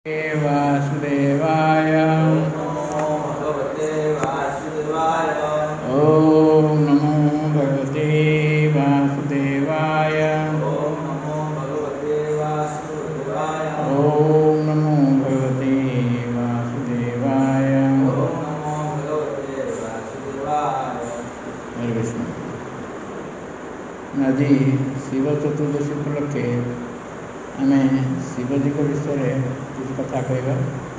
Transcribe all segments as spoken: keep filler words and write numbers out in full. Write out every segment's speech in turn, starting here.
वासुदेवाय ओम नमो भगवते वासुदेवाय ओम नमो भगवते वासुदेवाय ओम नमो भगवते वासुदेवाय ओम नमो भगवते वासुदेवाय। ओम नमो भगवते वासुदेवाय। हरे कृष्ण। आज शिव चतुर्दशी उपलक्षे आम शिवजी को विषय किसी कथा कहवा।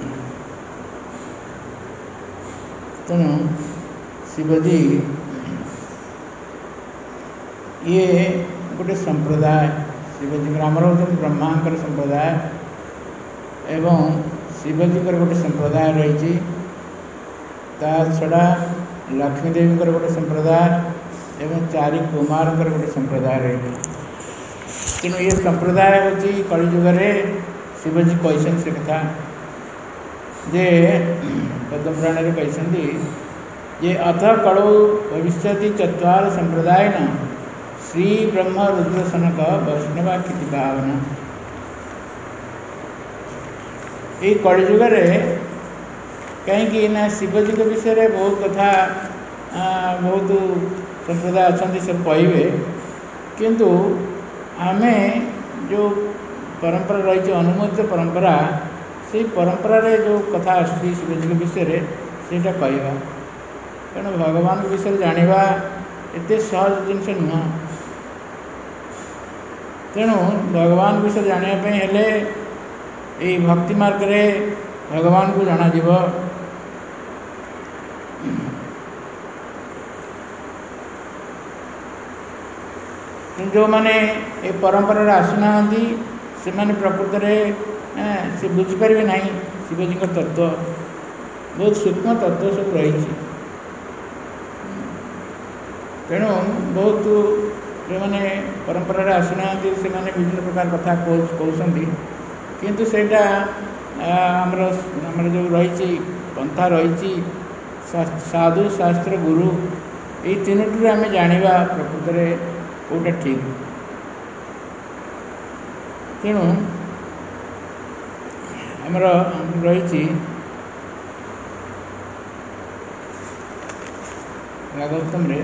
तेणु शिवजी ये गोटे संप्रदाय, शिवजी आमर हूँ ब्रह्मांकर संप्रदाय एवं शिवजी गोटे संप्रदाय रही। ता छड़ा लक्ष्मी देवी गोटे संप्रदाय एवं चारि कुमार गोटे संप्रदाय रही। तेणु ये संप्रदाय हूँ कलिजुगे शिवजी कहते से कथा जे पद्मपुराण कहते ये अथ कलौ भविष्यति चत्वार संप्रदाय न श्री ब्रह्म रुद्र सनक वैष्णवा किति भावना। ये कलिजुगे कहीं ना शिवजी के विषय में बहुत कथा बहुत संप्रदाय अच्छा सब कहे, किंतु आमे जो परंपरा रही अनुमोदित परंपरा से परंपरा रे जो कथा आसुची शिवजी के विषय से कहवा। तेणु भगवान के विषय जाना एत सहज जिनस नुह। तेणु भगवान विषय जानापी हेले ये भक्ति मार्ग रे भगवान को जाना जीव। जो माने ये परंपरा आसुना से माने प्रकृत में से बुझीपारे ना शिवजी तत्व बहुत सूक्ष्म तत्व सब रही। तेणु बहुत जो मैंने परंपरा आसुना से माने विभिन्न प्रकार कथा कहते, किंतु सेटा आमर आमर जो रही पंथा रही साधु शास्त्र गुरु ये तीनोटी आम जाना प्रकृत में कौटा ठीक। तेणु आमर रही भागवतम रे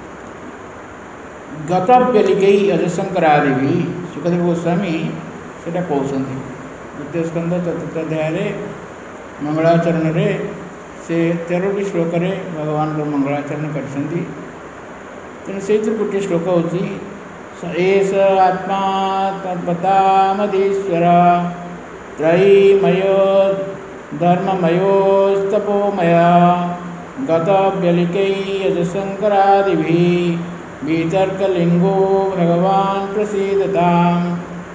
गत बेलिकई अजशंकरादि भी सुखदेव गोस्वामी से कहते द्वितीय स्कंद चतुर्थ अध्याय मंगलाचरण रे से तेरह श्लोक रे भगवान को मंगलाचरण करछंती। तेणु से गोटे श्लोक हूँ एष आत्मा तत्पतामधीश्वर त्रयीमयो धर्ममयोस्तपोमय गत व्यलिकै अजशंकरादिभिः वितर्कलिंगो भगवान प्रसीदताम्।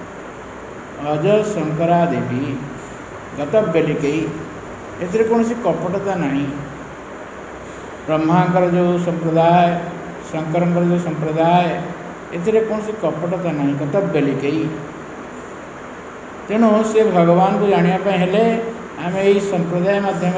अजशंकरादिभिः गत व्यलिकै एतिर कौन सी कपटता नहीं। ब्रह्मांकर जो संप्रदाय शंकर जो संप्रदाय एतिर कौन सी कपटता नहीं गत व्यलिकै। तेणु से भगवान को जानापी हेले आम यही संप्रदाय मध्यम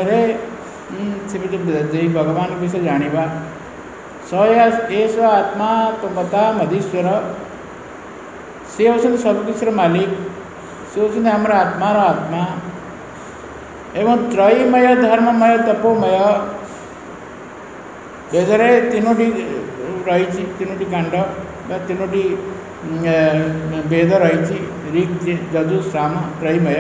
से भगवान विषय जाना। सएष आत्मा तपता मधीश्वर सी हूँ सबकिछ मालिक, सी हूँ आमर आत्मार आत्मा एवं त्रयीमय धर्ममय तपोमय। वेदरे तीनोटी रही तीनोटी कांड तीनोटी वेद रही ऋग यजु साम त्रयीमय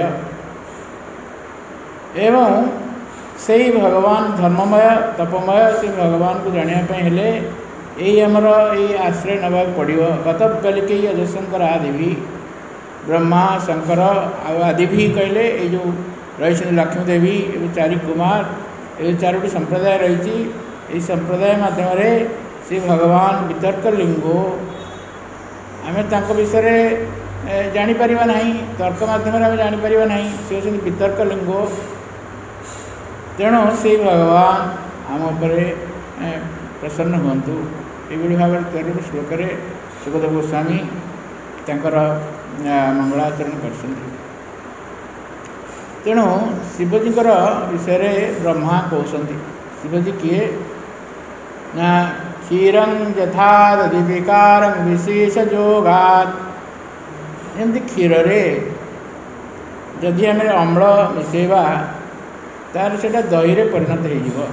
एवं से भगवान धर्ममय तपमय से भगवान को जानापी हेले यही आमर ये आश्रय नवा पड़ो। गत व्यलिकै अजशंकर आदि भी ब्रह्मा शंकर आदि भी कहले ये जो रही लक्ष्मी देवी एवं चारि कुमार ये चारोटी संप्रदाय रही। ये संप्रदाय मध्यम से भगवान वितर्क लिंगो आम विषय जापर ना तर्क मध्यम आम जापर ना सी हूँ वितर्क लिंगो। तेणु से भगवान आम उपर प्रसन्न हूँ ये भाव में तेरह श्लोक सुखदेव गोस्वामी तंकर मंगलाचरण कर। तेणु शिवजी विषय ब्रह्मा कहते शिवजी किए ना क्षीरं यथा दधिविकारं विशेष जोगात। एमती क्षीर रे जदि आम अम्ल मिसेवा तार से दही परिणत हो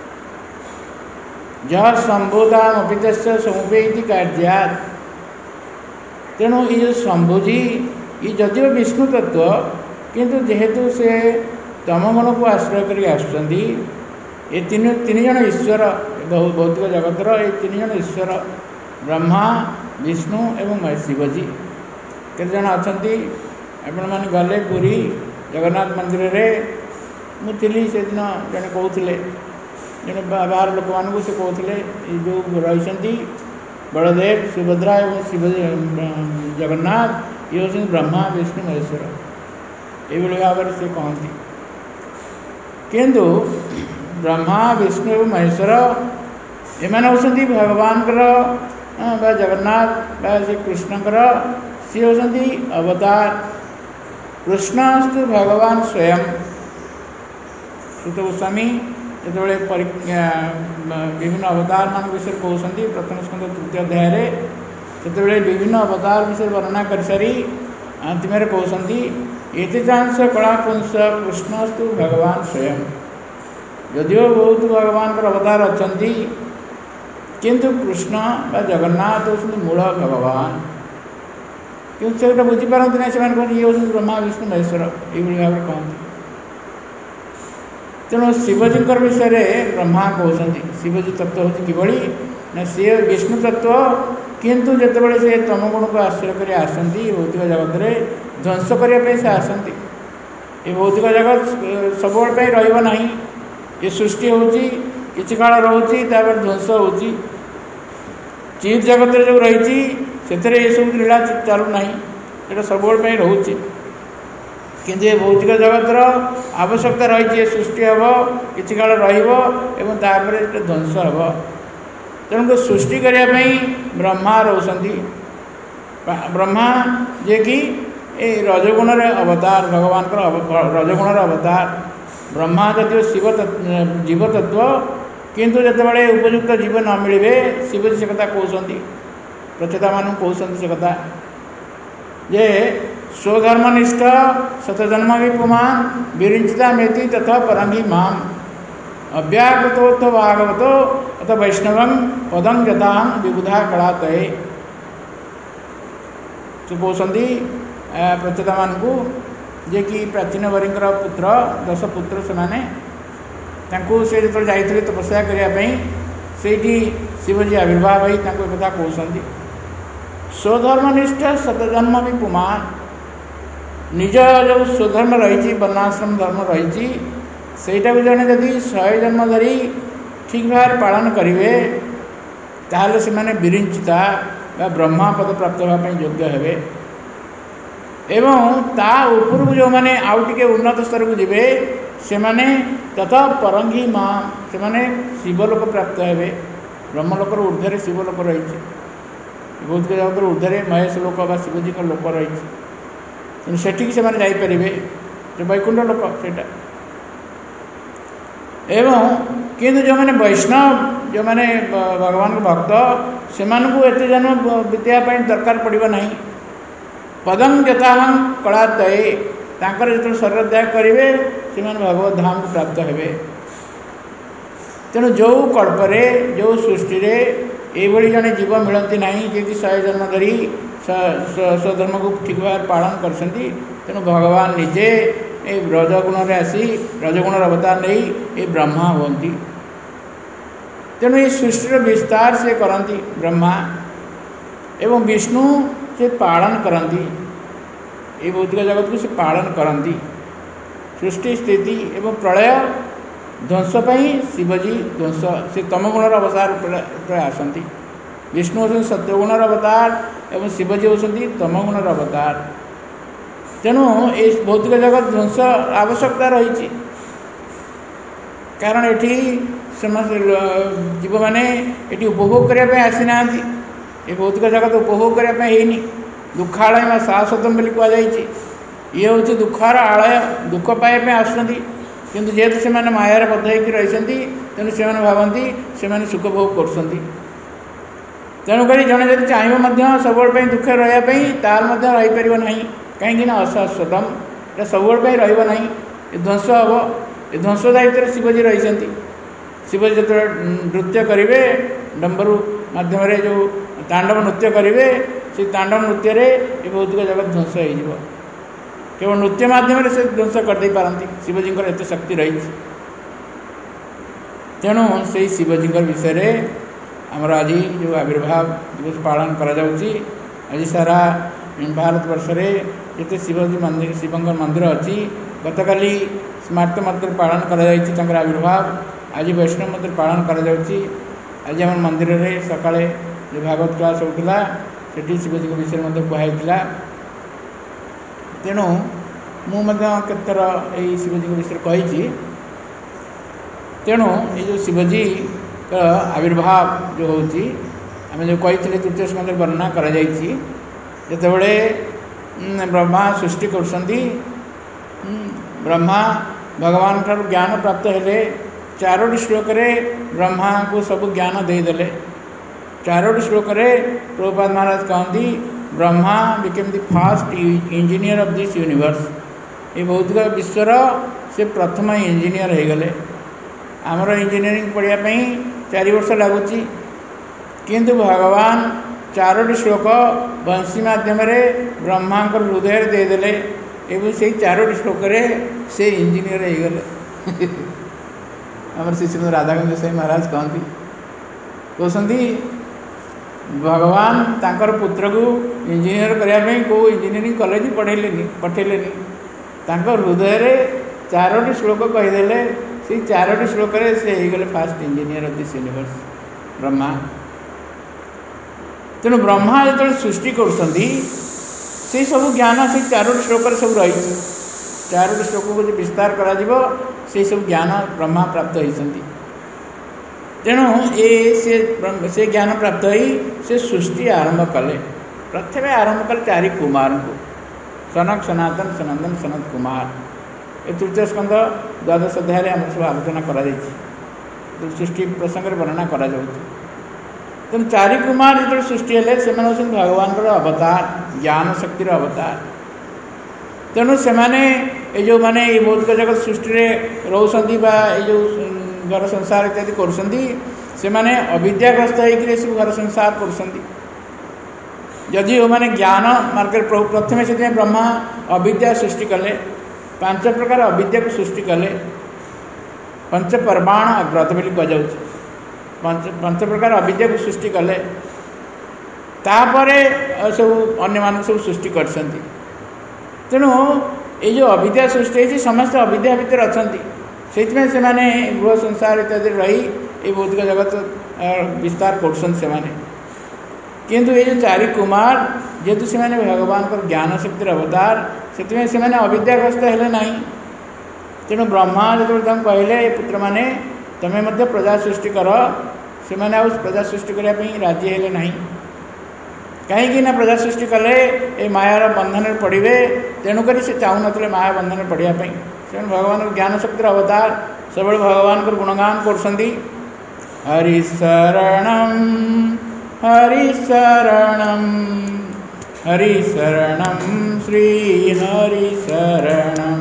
जहाँ शंभुदाम अपित समुपेति कार्या तेणु ये जो शंभुजी ये जदिव विष्णु तत्व किंतु जेहेतु से तमगुण को आश्रय कर आसुँच ये तीन तीन जन ईश्वर भौतिक जगतर ये तीन जन ईश्वर ब्रह्मा विष्णु एवं शिवजी केते जन अच्छा आपण मैंने गले पुरी जगन्नाथ मंदिर रे मुझी से दिन जड़े कहते जड़े बाहर लोक मानू से कहते जो रही बलदेव सुभद्रा एवं शिव जगन्नाथ ये हूँ ब्रह्मा विष्णु महेश्वर ये भाव से कहती किंतु ब्रह्मा विष्णु एवं महेश्वर एम होती भगवान जगन्नाथ श्री कृष्णकर सी होती अवतार कृष्णस्तु भगवान स्वयं सुत गोस्वामी जो विभिन्न अवतार मान विषय कहते प्रथम स्कंद तृतीय अध्याय से विभिन्न अवतार विषय वर्णना कर सारी अंतिम कहते एतिचांश कलापुंस कृष्णस्तु भगवान स्वयं यदिव बहुत भगवान अवतार अच्छा किंतु कृष्ण बा जगन्नाथ होती मूल भगवान क्योंकि से बुझीपारती ना से कहते ये हूँ ब्रह्मा विष्णु महेश्वर ये भाव कहते तेणु शिवजी विषय में ब्रह्मा कहते शिवजी तत्व हूँ किभली ना सी विष्णु तत्व किंतु जितेबाला से तमगुण को आश्रय कर आसती भौतिक जगत में ध्वंस करने से आसती ये भौतिक जगत सब रहा ये सृष्टि होची किसी काल रोची ध्वंस होची चित जगत जो रही से सब लीला चलू ना ये सब रोचे किंतु ये भौतिक जगतर आवश्यकता रही है सृष्टि हम किसी काल रपर ध्वंस हम तेणुक सृष्टि करने ब्रह्मा रोचती ब्रह्मा जे कि रजगुण अवतार भगवान रजगुण अवतार ब्रह्मा जदिव शिव जीव तत्व किंतु जितेबाला उपयुक्त जीव न मिले शिवजी से कथा कहते प्रचेता मान कहते से कथा जे स्वधर्मनिष्ठ शतजन्म विपुमान विरिंचिता मेति तथा परंगी माम अव्याकृतोत्थ भागवतो अथ वैष्णव पदं जतां विबुधा कलातये से कहते प्रचेता मान को जे कि प्राचीन वरींकर पुत्र दश पुत्र से से जो जाते तपस्या करने से शिवजी आविर्भाव हो कथा कहते स्वधर्मनिष्ठ शतजन्म भी पुमान निज जो स्वधर्म रही वर्णाश्रम धर्म रही सेटा भी जड़े जदि शहे जन्म धरी ठीक भाव पालन करेंगे ताहले से माने विरिंचिता ब्रह्मा पद प्राप्त होगापी योग्य हे एवं ता उपरକୁ जो माने आउ टिके उन्नत स्तर को जीवे से माने तथा परंगी माँ से माने शिवलोक प्राप्त हे ब्रह्मलोकर ऊर्धे शिवलोक रही भौतिक जगत ऊर्धे महेश लोक बा शिवजी का लोक रही सेठी से माने जाइपारे जो वैकुंठ लोक सेटा एवं किंतु जो मैंने वैष्णव जो मैंने भगवान को भक्त से एत जन्म विद्यापी दरकार पड़ो ना पदं जताहं कलातये तांकर जो शरीर त्याग करेंगे से भगवत धाम को प्राप्त हे तेणु जो कल्परे जो सृष्टि ये जड़े जीव मिलती ना जी शहे जन्म धरी स्वधर्म को ठीक भाव पालन कर तेणु भगवान निजे ये रजगुण आसी रजगुण अवतार नहीं ये ब्रह्मा होती तेणु ये सृष्टि विस्तार से करती ब्रह्मा एवं विष्णु से पालन करती ये भौतिक जगत को से पालन करती सृष्टि स्थिति एवं प्रलय ध्वंस शिवजी ध्वंस से तमगुणर अवतार आसती विष्णु होती सत्यगुणर अवतार एवं शिवजी होती तमगुणर अवतार तेणु ये भौतिक जगत ध्वंस आवश्यकता रही कारण ये जीव मैंने ये उपभोग करने आसी ना ये भौतिक जगत उपभोग करने दुखालय में शाश्वतम बोली कहुई ये हूँ दुखार आलय दुख पाइबा आसुँच किंतु जेहेतु से मायार बद्ध होकर रही तेणु से भावती से सुख भोग कर तेणुक जड़े जब चाहिए सब दुखे रही तार रहीपर ना कहीं अशाश्वतम ଏଇଟା ସବୁବେଳେ ପାଇଁ ରହିବ ନାହିଁ, ଏ ଧ୍ୱଂସ ହେବ। ଏ ଧ୍ୱଂସ ଦାୟିତ୍ୱରେ ଶିବଜୀ ରହିଛନ୍ତି। ଶିବଜୀ ଯେତେବେଳେ ନୃତ୍ୟ କରିବେ, ଡମ୍ବରୁ ମାଧ୍ୟମରେ ଯେଉଁ ତାଣ୍ଡବ ନୃତ୍ୟ କରିବେ, ସେ ତାଣ୍ଡବ ନୃତ୍ୟରେ ଏ ଭୌତିକ ଜଗତ ଧ୍ୱଂସ ହୋଇଯିବ। କେବଳ ନୃତ୍ୟ ମାଧ୍ୟମରେ ସେ ଧ୍ୱଂସ କରିଦେଇପାରନ୍ତି, ଶିବଜୀଙ୍କର ଏତେ ଶକ୍ତି ରହିଛି। ତେଣୁ ସେଇ ଶିବଜୀଙ୍କ ବିଷୟରେ ଆମର ଆଜି ଯେଉଁ ଆବିର୍ଭାବ ଦିବସ ପାଳନ କରାଯାଉଛି, ଆଜି ସାରା ଭାରତ ବର୍ଷରେ ଯେତେ ଶିବଜୀ ମନ୍ଦିର ଶିବଙ୍କ ମନ୍ଦିର ଅଛି, ଗତକାଲି ସ୍ମାର୍ତ ମନ୍ଦିର ପାଳନ କରାଯାଇଛି ତାଙ୍କର ଆବିର୍ଭାବ, ଆଜି ବୈଷ୍ଣବ ମନ୍ଦିର ପାଳନ କରାଯାଉଛି। ଆଜି ଆମର ମନ୍ଦିରରେ ସକାଳେ ଯେଉଁ ଭାଗବତ କ୍ଲାସ୍ ହେଉଥିଲା, ସେଠି ଶିବଜୀଙ୍କ ବିଷୟରେ ମଧ୍ୟ କୁହାଯାଇଥିଲା। ତେଣୁ ମୁଁ ମଧ୍ୟ କେତେଥର ଏଇ ଶିବଜୀଙ୍କ ବିଷୟରେ କହିଛି। ତେଣୁ ଏଇ ଯେଉଁ ଶିବଜୀଙ୍କ ଆବିର୍ଭାବ ଯେଉଁ ହେଉଛି, ଆମେ ଯେଉଁ କହିଥିଲେ ତୃତୀୟ ସ୍କନ୍ଧରେ ବର୍ଣ୍ଣନା କରାଯାଇଛି, ଯେତେବେଳେ ବ୍ରହ୍ମା ସୃଷ୍ଟି କରୁଛନ୍ତି, ବ୍ରହ୍ମା ଭଗବାନଙ୍କଠାରୁ ଜ୍ଞାନ ପ୍ରାପ୍ତ ହେଲେ, ଚାରୋଟି ଶ୍ଲୋକରେ ବ୍ରହ୍ମାଙ୍କୁ ସବୁ ଜ୍ଞାନ ଦେଇଦେଲେ। ଚାରୋଟି ଶ୍ଲୋକରେ ପ୍ରଭୁପାଦ ମହାରାଜ କହନ୍ତି, Brahma became the first engineer of this universe. ଏ ଭୌତିକ ବିଶ୍ୱର ସେ ପ୍ରଥମ ଇଞ୍ଜିନିୟର ହୋଇଗଲେ। ଆମର ଇଞ୍ଜିନିୟରିଂ ପଢ଼ିବା ପାଇଁ ଚାରି ବର୍ଷ ଲାଗୁଛି, କିନ୍ତୁ ଭଗବାନ ଚାରୋଟି ଶ୍ଲୋକ ବଂଶୀ ମାଧ୍ୟମରେ ବ୍ରହ୍ମାଙ୍କର ହୃଦୟରେ ଦେଇଦେଲେ ଏବଂ ସେଇ ଚାରୋଟି ଶ୍ଲୋକରେ ସେ ଇଞ୍ଜିନିୟର ହୋଇଗଲେ। ଆମର ଶ୍ରୀ ଶ୍ରୀମଦ ରାଧାକାନ୍ତ ସ୍ୱାମୀ ମହାରାଜ କହନ୍ତି, କହୁଛନ୍ତି ଭଗବାନ ତାଙ୍କର ପୁତ୍ରକୁ ଇଞ୍ଜିନିୟର କରିବା ପାଇଁ କେଉଁ ଇଞ୍ଜିନିୟରିଂ କଲେଜ ପଢ଼େଇଲେନି ପଠେଇଲେନି, ତାଙ୍କ ହୃଦୟରେ ଚାରୋଟି ଶ୍ଲୋକ କହିଦେଲେ, ସେଇ ଚାରୋଟି ଶ୍ଲୋକରେ ସେ ହେଇଗଲେ first engineer of this universe Brahma. ତେଣୁ ବ୍ରହ୍ମା ଯେତେବେଳେ ସୃଷ୍ଟି କରୁଛନ୍ତି, ସେଇ ସବୁ ଜ୍ଞାନ ସେଇ ଚାରୋଟି ଶ୍ଲୋକରେ ସବୁ ରହିଛି। ଚାରୋଟି ଶ୍ଲୋକକୁ ଯଦି ବିସ୍ତାର କରାଯିବ, ସେଇ ସବୁ ଜ୍ଞାନ ବ୍ରହ୍ମା ପ୍ରାପ୍ତ ହୋଇଛନ୍ତି। ତେଣୁ ଏ ସେ ସେ ଜ୍ଞାନ ପ୍ରାପ୍ତ ହୋଇ ସେ ସୃଷ୍ଟି ଆରମ୍ଭ କଲେ। ପ୍ରଥମେ ଆରମ୍ଭ କଲେ ଚାରି କୁମାରଙ୍କୁ, ସନକ ସନାତନ ସନନ୍ଦନ ସନତ କୁମାର। ଏ ତୃତୀୟ ସ୍କନ୍ଧ ଦ୍ୱାଦଶ ଅଧ୍ୟାୟରେ ଆମର ସବୁ ଆଲୋଚନା କରାଯାଇଛି, ସୃଷ୍ଟି ପ୍ରସଙ୍ଗରେ ବର୍ଣ୍ଣନା କରାଯାଉଛି। ତେଣୁ ଚାରି କୁମାର ଯେତେବେଳେ ସୃଷ୍ଟି ହେଲେ, ସେମାନେ ହେଉଛନ୍ତି ଭଗବାନଙ୍କର ଅବତାର, ଜ୍ଞାନ ଶକ୍ତିର ଅବତାର। ତେଣୁ ସେମାନେ ଏ ଯେଉଁମାନେ ଏଇ ଭୌତିକ ଜଗତ ସୃଷ୍ଟିରେ ରହୁଛନ୍ତି ବା ଏଇ ଯେଉଁ ଘର ସଂସାର ଇତ୍ୟାଦି କରୁଛନ୍ତି, ସେମାନେ ଅବିଦ୍ୟାଗ୍ରସ୍ତ ହେଇକରି ଏସବୁ ଘର ସଂସାର କରୁଛନ୍ତି। ଯଦି ଯେଉଁମାନେ ଜ୍ଞାନ ମାର୍ଗରେ ପ୍ରଥମେ ସେଥିପାଇଁ ବ୍ରହ୍ମା ଅବିଦ୍ୟା ସୃଷ୍ଟି କଲେ, ପାଞ୍ଚ ପ୍ରକାର ଅବିଦ୍ୟାକୁ ସୃଷ୍ଟି କଲେ। ପଞ୍ଚ ପର୍ବାଣ ଅଗ୍ରତ ବୋଲି କୁହାଯାଉଛି। ପାଞ୍ଚ ପାଞ୍ଚ ପ୍ରକାର ଅବିଦ୍ୟାକୁ ସୃଷ୍ଟି କଲେ, ତାପରେ ସବୁ ଅନ୍ୟମାନଙ୍କୁ ସବୁ ସୃଷ୍ଟି କରିଛନ୍ତି। ତେଣୁ ଏଇ ଯେଉଁ ଅବିଦ୍ୟା ସୃଷ୍ଟି ହେଇଛି, ସମସ୍ତେ ଅବିଦ୍ୟା ଭିତରେ ଅଛନ୍ତି। ସେଇଥିପାଇଁ ସେମାନେ ଗୃହ ସଂସାର ଇତ୍ୟାଦିରେ ରହି এই ভৌতিক জগତ ବିସ୍ତାର କରୁଛନ୍ତି ସେମାନେ। କିନ୍ତୁ ଏଇ ଯେଉଁ ଚାରି କୁମାର, ଯେହେତୁ ସେମାନେ ଭଗବାନଙ୍କର ଜ୍ଞାନ ଶକ୍ତିର ଅବତାର, ସେଥିପାଇଁ ସେମାନେ ଅବିଦ୍ୟାଗ୍ରସ୍ତ ହେଲେ ନାହିଁ। ତେଣୁ ବ୍ରହ୍ମା ଯେତେବେଳେ ତାଙ୍କୁ କହିଲେ, ଏ ପୁତ୍ରମାନେ ତୁମେ ମଧ୍ୟ ପ୍ରଜା ସୃଷ୍ଟି କର, ସେମାନେ ଆଉ ପ୍ରଜା ସୃଷ୍ଟି କରିବା ପାଇଁ ରାଜି ହେଲେ ନାହିଁ। କାହିଁକି ନା ପ୍ରଜା ସୃଷ୍ଟି କଲେ ଏ ମାୟାର ବନ୍ଧନରେ ପଡ଼ିବେ, ତେଣୁକରି ସେ ଚାହୁଁନଥିଲେ ମାୟା ବନ୍ଧନରେ ପଡ଼ିବା ପାଇଁ। ସେମାନେ ଭଗବାନଙ୍କର ଜ୍ଞାନ ଶକ୍ତିର ଅବତାର, ସବୁବେଳେ ଭଗବାନଙ୍କର ଗୁଣଗାନ କରୁଛନ୍ତି। ହରି ଶରଣଂ ହରି ଶରଣଂ ହରି ଶରଣଂ ଶ୍ରୀ ହରି ଶରଣଂ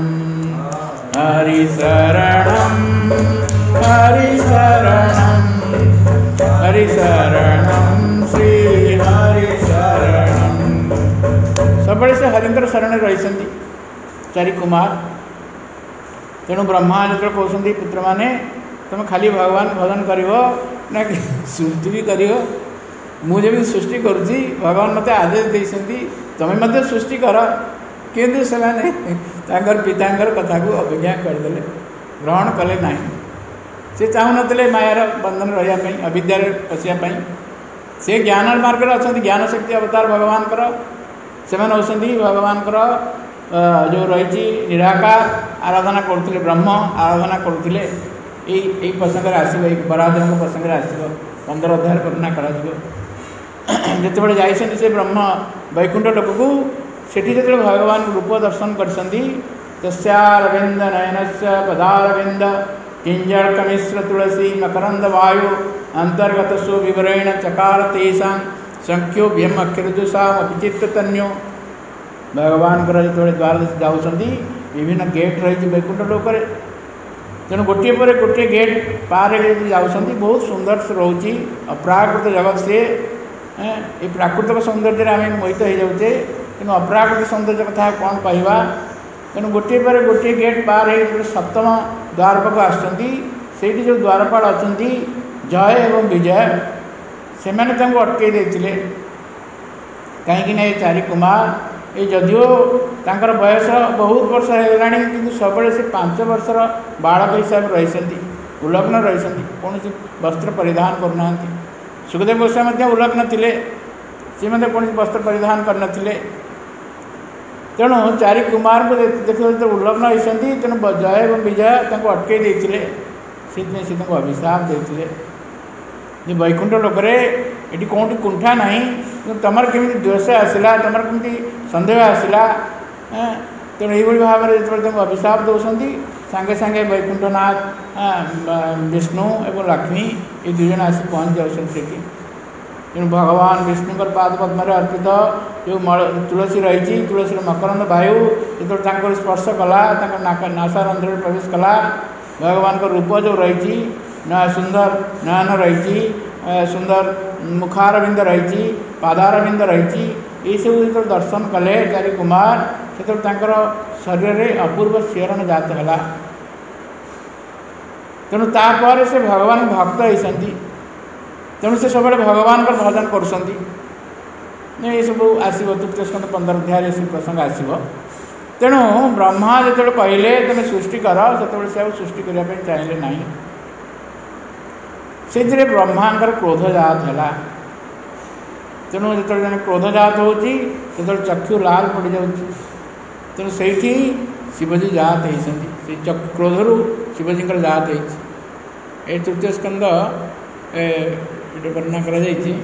ହରି ଶରଣଂ ହରି ଶରଣଂ ହରି ଶରଣଂ ଶ୍ରୀ ହରି ଶରଣଂ। ସବୁବେଳେ ସେ ହରିଙ୍କର ଶରଣରେ ରହିଛନ୍ତି ଚାରି କୁମାର। ତେଣୁ ବ୍ରହ୍ମା ଯେତେବେଳେ କହୁଛନ୍ତି, ପୁତ୍ରମାନେ ତୁମେ ଖାଲି ଭଗବାନ ଭଜନ କରିବ ନା ସୃଷ୍ଟି ବି କରିବ? ମୁଁ ଯେମିତି ସୃଷ୍ଟି କରୁଛି, ଭଗବାନ ମୋତେ ଆଦେଶ ଦେଇଛନ୍ତି ତୁମେ ମଧ୍ୟ ସୃଷ୍ଟି କର। କିନ୍ତୁ ସେମାନେ ତାଙ୍କର ପିତାଙ୍କର କଥାକୁ ଅବଜ୍ଞା କରିଦେଲେ, ଗ୍ରହଣ କଲେ ନାହିଁ। ସେ ଚାହୁଁନଥିଲେ ମାୟାର ବନ୍ଧନ ରହିବା ପାଇଁ, ଅବିଦ୍ୟାରେ ପଶିବା ପାଇଁ। ସେ ଜ୍ଞାନ ମାର୍ଗରେ ଅଛନ୍ତି, ଜ୍ଞାନ ଶକ୍ତି ଅବତାର ଭଗବାନଙ୍କର। ସେମାନେ ହେଉଛନ୍ତି ଭଗବାନଙ୍କର ଯେଉଁ ରହିଛି ନିରାକାର ଆରାଧନା କରୁଥିଲେ, ବ୍ରହ୍ମ ଆରାଧନା କରୁଥିଲେ। ଏଇ ଏଇ ପ୍ରସଙ୍ଗରେ ଆସିବ, ଏଇ ବରାହଙ୍କ ପ୍ରସଙ୍ଗରେ ଆସିବ, ପନ୍ଦର ଅଧ୍ୟାୟରେ ବର୍ଣ୍ଣନା କରାଯିବ। ଯେତେବେଳେ ଯାଇଛନ୍ତି ସେ ବ୍ରହ୍ମ ବୈକୁଣ୍ଠ ଲୋକକୁ, ସେଠି ଯେତେବେଳେ ଭଗବାନ ରୂପ ଦର୍ଶନ କରିଛନ୍ତି, ତସ୍ୟାରବିନ୍ଦ ନୟନସ୍ୟ ପଦାରବିନ୍ଦ କିଞ୍ଜଳକମିଶ୍ର ତୁଳସୀ ମକରନ୍ଦ ବାୟୁ ଅନ୍ତର୍ଗତ ସୁବିବରେଣ ଚକାର ତେଷାଂ ସଂଖ୍ୟୋ ବ୍ୟମ ଅକ୍ଷରଜୁଷାମ ଅପିଚିତ୍ର ତନ୍ୟୋ। ଭଗବାନଙ୍କର ଯେତେବେଳେ ଦ୍ୱାର ଯାଉଛନ୍ତି, विभिन्न गेट रही वैकुंठ लोक तेणु गोटे पर गोटे गेट पार जाऊँगी बहुत सुंदर से रोचे अप्राकृत जगत से ये प्राकृतिक सौंदर्य आम मोहित हो जाऊे कि अप्राकृतिक सौंदर्य कथा कौन कहवा तेणु गोटे पर गोटे गेट पार हो सप्तम द्वारपाक आसुँच जो द्वारपाल अच्छा जय एवं विजय से मैंने अटकई देते कहीं चारि कुमार ये जदिओ तांकर बयस बहुत वर्ष होगा कि सब से पांच वर्षर बालक हिसाब रही उल्लग्न रही कौन वस्त्र परिधान करना सुखदेव गोस्वामी उल्लग्न थे सी कौन वस्त्र परिधान करनथिले तेणु चारि कुमार को देखते उल्लग्न होती तेणु जय एवं विजय अटकई देते से अभिशाप देते वैकुंठ लोकरे ये कौटी कुंठा ना तुमर केमी द्वेष आसला तुम कमी सन्देह आसला तेणु ये भाव में जो अभिशाप दौरान सांगे सांगे वैकुंठनाथ विष्णु एवं लक्ष्मी ये दुज आसी पहुँच जाऊँ तेणु भगवान विष्णुकर पाद पद्म अर्पित जो तुलसी रही तुलसी मकरंद वायु जो स्पर्श कला नासारंध्र प्रवेश कला भगवान का रूप जो रही न सुंदर नयन रही सुंदर मुखारबिंद रही पादारबिंद रही ये सब जो दर्शन कले चारि कुमार से शरीर में अपूर्व शिहरण जात है तेणु तापर से भगवान भक्त होती तेणु से सब भगवान का भजन कर सब आसो तृतीय स्कंद पंद्रह अध्याय से प्रसंग आसो तेणु ब्रह्मा जो कहले तुम सृष्टि कर से सृष्टि करने चाहिए ना से ब्रह्मांकर क्रोध जात है तेणु जो जन क्रोध जात हो चक्षु लाल पड़ जा तेणु से शिवजी जात होती क्रोध रू शिवजी जात हो तृतीय स्कंद ये वर्णना कर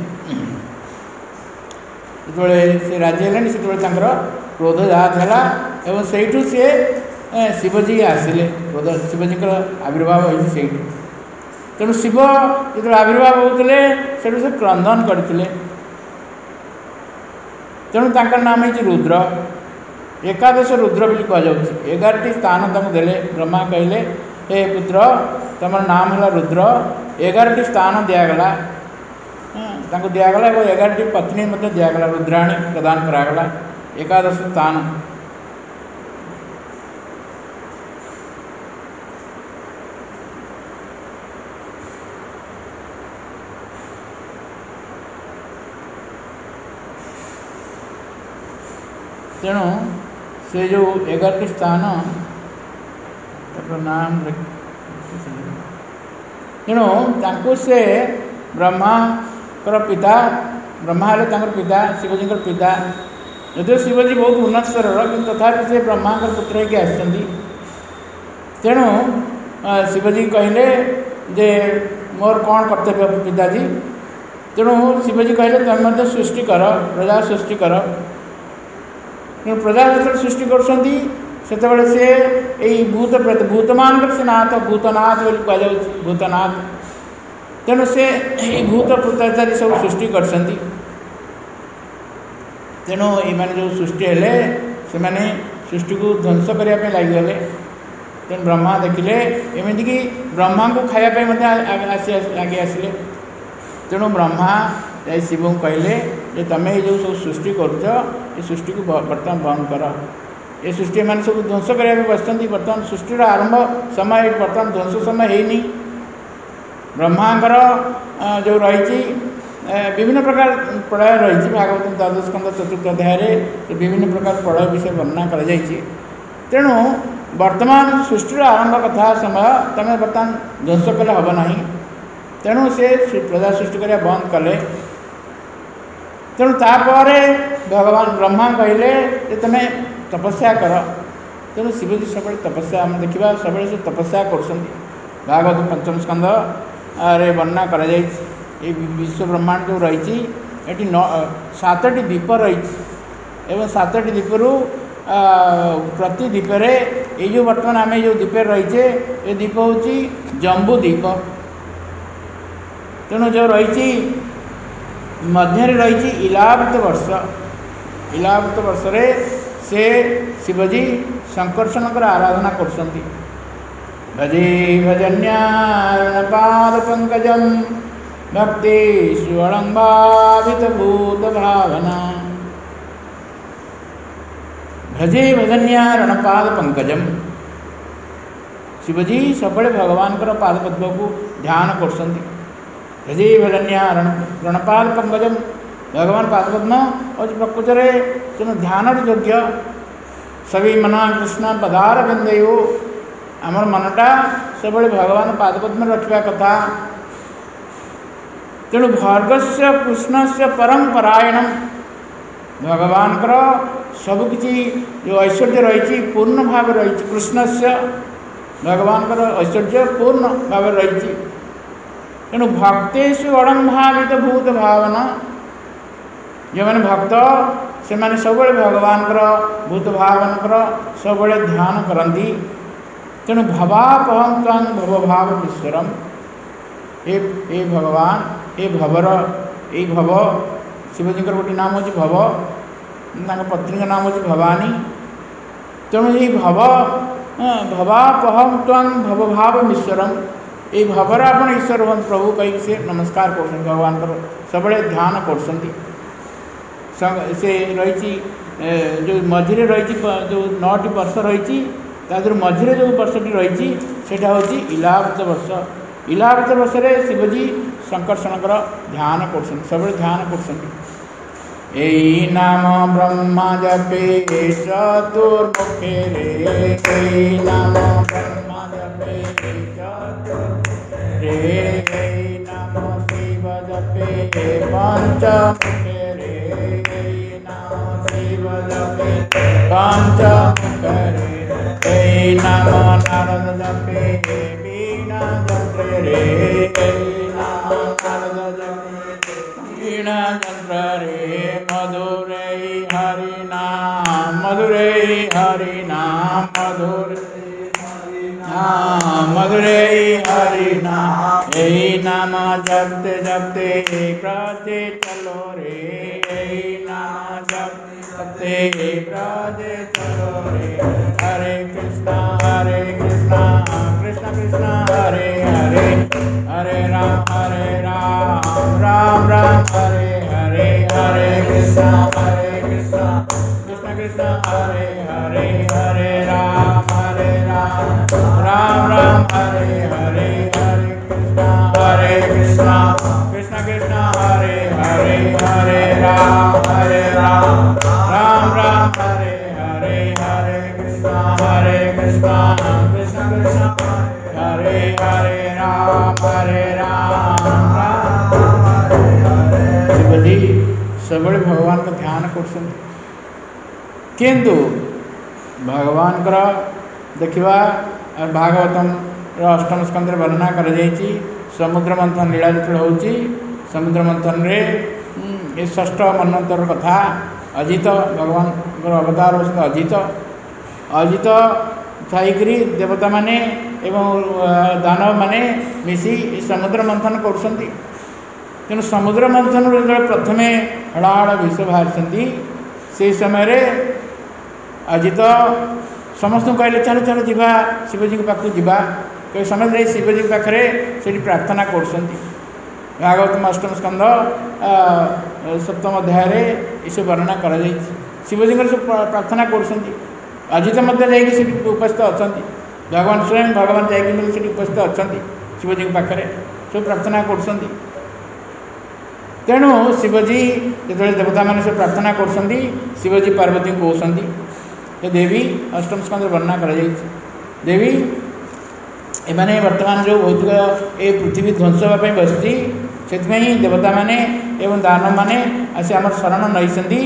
से राजी है से क्रोध जात है से सी शिवजी आसिले क्रोध शिवजी आविर्भाव होती तेणु शिव जो आविर्भाव होते से क्रंदन करते तेणु तांकर नाम है रुद्र एकादश रुद्र भी कहुच्छे एगारटी स्थान तक देले ब्रह्मा कहले हे पुत्र तुम नाम है रुद्र एगारटी स्थान दिगला दिगला और एगारटी पत्नी दिगला रुद्राणी प्रदान करागला एकादश स्थान तेणु से जो एगारटी स्थान नाम तेणु तांको से ब्रह्मा पिता ब्रह्मा है पिता शिवजी पिता यदि शिवजी बहुत उन्नत स्तर कि तथापि से ब्रह्मा पुत्र होकर आसि तेणु शिवजी कहले जे मोर कौन कर्तव्य पिताजी तेणु शिवजी कहले तुम सृष्टि कर प्रजा सृष्टि कर प्रजा जो सृष्टि कर से यही भूत प्रेत भूतमान से नाथ भूतनाथ बोली कह भूतनाथ तेणु से भूत प्रेतादि सब सृष्टि कर तेणु ये जो सृष्टि है से मैंने सृष्टि को ध्वंस करने लगिगले तेणु ब्रह्मा देखिले एमती कि ब्रह्मा को खायापी आगे आसिले तेणु ब्रह्मा शिव को कहले जे तुम ये जो सब सृष्टि करुच ये सृष्टि को बर्तमान बंद कर ये सृष्टि मैंने सब ध्वंस करने बसती बर्तमान सृष्टिर आरंभ समय बर्तमान ध्वंस समय है ब्रह्मांकर जो रही विभिन्न प्रकार प्रलय रही भागवत द्वादश स्कंद चतुर्थ अध्याय विभिन्न प्रकार प्रलय विषय वर्णना कर तेणु वर्तमान सृष्टिर आरंभ कथा समय तुम बर्तमान ध्वंस कले हम ना तेणु से प्रजा सृष्टि करने बंद कले तेणु तापर भगवान ब्रह्मा कहले तुम तपस्या कर तेणु शिवजी सब तपस्या आम देखा सब से तपस्या कर भागवत पंचम स्कंद रे वर्णना कर विश्व ब्रह्मांड जो रही ये नौ सातटी द्वीप रही सातटी द्वीपरू प्रति द्वीपरे ये जो बर्तमान आम जो द्वीप रहीचे ये द्वीप हूँ जम्बू द्वीप तेणु जो रही मध्य रही इलावृत वर्ष इलावृत वर्ष रे से शिवजी ଶଙ୍କର୍ଷଣଙ୍କର ଆରାଧନା କରୁଛନ୍ତି। ଭଜେ ଭଜନ୍ୟାରଣପାଦ ପଙ୍କଜମ୍ ଭକ୍ତି ସୁଅଳମ୍ଭାବିତ ଭୂତ ଭାବନା। ଭଜେ ଭଜନ୍ୟାରଣପାଦ ପଙ୍କଜମ୍, ଶିବଜୀ ସବୁବେଳେ ଭଗବାନଙ୍କର ପାଦପଦ୍ମକୁ ଧ୍ୟାନ କରୁଛନ୍ତି। ଭଜେ ଭଜନ୍ୟାରଣ ରଣପାଦ ପଙ୍କଜମ୍, ଭଗବାନ ପାଦପଦ୍ମ ହେଉଛି ପ୍ରକୃତରେ ତେଣୁ ଧ୍ୟାନର ଯୋଗ୍ୟ। ସବି ମନା କୃଷ୍ଣ ପଦାର ବିନ୍ଦେୟୁ, ଆମର ମନଟା ସବୁବେଳେ ଭଗବାନ ପାଦପଦ୍ମରେ ରଖିବା କଥା। ତେଣୁ ଭର୍ଗସ୍ୟ କୃଷ୍ଣସ୍ୟ ପରଂ ପରାୟଣମ୍, ଭଗବାନଙ୍କର ସବୁକିଛି ଯେଉଁ ଐଶ୍ୱର୍ଯ୍ୟ ରହିଛି ପୂର୍ଣ୍ଣ ଭାବରେ ରହିଛି। କୃଷ୍ଣସ୍ୟ, ଭଗବାନଙ୍କର ଐଶ୍ୱର୍ଯ୍ୟ ପୂର୍ଣ୍ଣ ଭାବରେ ରହିଛି। ତେଣୁ ଭକ୍ତେଷୁ ଅଡ଼ମ୍ଭାବିତ ଭୂତ ଭାବନା, ଯେଉଁମାନେ ଭକ୍ତ ସେମାନେ ସବୁବେଳେ ଭଗବାନଙ୍କର ଭୂତ ଭାବନଙ୍କର ସବୁବେଳେ ଧ୍ୟାନ କରନ୍ତି। ତେଣୁ ଭବାପହଂ ତ୍ୱାଂ ଭବଭାବ ଈଶ୍ୱରମ୍, ଏ ଏ ଭଗବାନ, ଏ ଭବର, ଏଇ ଭବ, ଶିବଜୀଙ୍କର ଗୋଟିଏ ନାମ ହେଉଛି ଭବ, ତାଙ୍କ ପତ୍ନୀଙ୍କ ନାମ ହେଉଛି ଭବାନୀ। ତେଣୁ ଏଇ ଭବ ଭବାପହଂ ତ୍ୱାଂ ଭବଭାବ ଈଶ୍ୱରମ୍, ଏଇ ଭବର ଆପଣ ଈଶ୍ୱର ହୁଅନ୍ତୁ ପ୍ରଭୁ କହିକି ସେ ନମସ୍କାର କରୁଛନ୍ତି, ଭଗବାନଙ୍କର ସବୁବେଳେ ଧ୍ୟାନ କରୁଛନ୍ତି। ସେ ରହିଛି ଯେଉଁ ମଝିରେ ରହିଛି ଯେଉଁ ନଅଟି ବର୍ଷ ରହିଛି, ତା ଦେହରୁ ମଝିରେ ଯେଉଁ ବର୍ଷଟି ରହିଛି ସେଇଟା ହେଉଛି ଇଲାବୃତ ବର୍ଷ। ଇଲାବୃତ ବର୍ଷରେ ଶିବଜୀ ଶଙ୍କର୍ଷଣଙ୍କର ଧ୍ୟାନ କରୁଛନ୍ତି, ସବୁବେଳେ ଧ୍ୟାନ କରୁଛନ୍ତି। ଏଇ ନାମ ବ୍ରହ୍ମା ଜପେ ଚତୁର୍ମୁଖେ ରେ, ଏଇ ନାମ ବ୍ରହ୍ମା ଜପେ ଚତୁର୍ମୁଖେ ରେ, ଏଇ ନାମ ଶିବ ଜପେ ପଞ୍ଚମୁଖେ ରେ, ଏଇ ନାମ ଶିବ ଜପେ ପଞ୍ଚମୁଖେ ରେ, ଏଇ ନାମ ନାରଦ ଜପେ ବୀଣା ଯନ୍ତ୍ର ରେ, ଏଇ ନାମ ନାରଦ ଜପେ ବୀଣା ଯନ୍ତ୍ର ରେ। मधुरै हरि नाम, मधुरै हरि नाम, मधुरै हरि नाम, मधुरै हरि नाम। यही नाम जपते जपते ब्रजे चलो रे, यही नाम जपते जपते ब्रजे चलो रे। हरे कृष्णा हरे कृष्णा कृष्ण कृष्ण हरे हरे, हरे राम हरे राम राम राम हरे हरे, हरे कृष्णा हरे कृष्णा कृष्ण कृष्ण हरे हरे, हरे राम हरे राम राम राम हरे हरे, हरे कृष्णा हरे कृष्णा कृष्ण कृष्ण हरे हरे, हरे राम हरे राम राम राम हरे हरे, हरे कृष्णा हरे कृष्णा कृष्ण कृष्ण हरे हरे, राम हरे राम राम हरे हरे। शिवजी ସବୁବେଳେ ଭଗବାନଙ୍କ ଧ୍ୟାନ କରୁଛନ୍ତି। କିନ୍ତୁ ଭଗବାନଙ୍କର ଦେଖିବା ଭାଗବତର ଅଷ୍ଟମ ସ୍କନ୍ଧରେ ବର୍ଣ୍ଣନା କରାଯାଇଛି। ସମୁଦ୍ର ମନ୍ଥନ ଲୀଳା ଯେତେବେଳେ ହେଉଛି, ସମୁଦ୍ର ମନ୍ଥନରେ ଏ ଷଷ୍ଠ ମନ୍ୱନ୍ତରର କଥା। ଅଜିତ ଭଗବାନଙ୍କର ଅବତାର ହେଉଛନ୍ତି ଅଜିତ। ଅଜିତ ଥାଇକରି ଦେବତାମାନେ ଏବଂ ଦାନବମାନେ ମିଶି ଏ ସମୁଦ୍ର ମନ୍ଥନ କରୁଛନ୍ତି। ତେଣୁ ସମୁଦ୍ର ମନ୍ଥନରୁ ଯେତେବେଳେ ପ୍ରଥମେ ହଳାହଳ ବିଷ ବାହାରିଛନ୍ତି, ସେହି ସମୟରେ ଅଜିତ ସମସ୍ତଙ୍କୁ କହିଲେ ଚାଲ ଚାଲ ଯିବା ଶିବଜୀଙ୍କ ପାଖକୁ ଯିବା। ସମସ୍ତେ ଯାଇ ଶିବଜୀଙ୍କ ପାଖରେ ସେଠି ପ୍ରାର୍ଥନା କରୁଛନ୍ତି। ଭାଗବତମ ଅଷ୍ଟମ ସ୍କନ୍ଧ ସପ୍ତମ ଅଧ୍ୟାୟରେ ଏସବୁ ବର୍ଣ୍ଣନା କରାଯାଇଛି। ଶିବଜୀଙ୍କର ସବୁ ପ୍ରାର୍ଥନା କରୁଛନ୍ତି। ଅଜିତ ମଧ୍ୟ ଯାଇକି ସେଠି ଉପସ୍ଥିତ ଅଛନ୍ତି। ଭଗବାନ ସ୍ୱୟଂ ଭଗବାନ ଯାଇକି ମଧ୍ୟ ସେଠି ଉପସ୍ଥିତ ଅଛନ୍ତି ଶିବଜୀଙ୍କ ପାଖରେ, ସବୁ ପ୍ରାର୍ଥନା କରୁଛନ୍ତି। ତେଣୁ ଶିବଜୀ ଯେତେବେଳେ ଦେବତାମାନେ ସବୁ ପ୍ରାର୍ଥନା କରୁଛନ୍ତି, ଶିବଜୀ ପାର୍ବତୀଙ୍କୁ କହୁଛନ୍ତି ଏ ଦେବୀ, ଅଷ୍ଟମ ସ୍କନ୍ଧରେ ବର୍ଣ୍ଣନା କରାଯାଇଛି, ଦେବୀ ଏମାନେ ବର୍ତ୍ତମାନ ଯେଉଁ ଭୌତିକ ଏ ପୃଥିବୀ ଧ୍ୱଂସ ହେବା ପାଇଁ ବସିଛି, ସେଥିପାଇଁ ଦେବତାମାନେ ଏବଂ ଦାନବମାନେ ଆସି ଆମର ଶରଣ ନେଇଛନ୍ତି।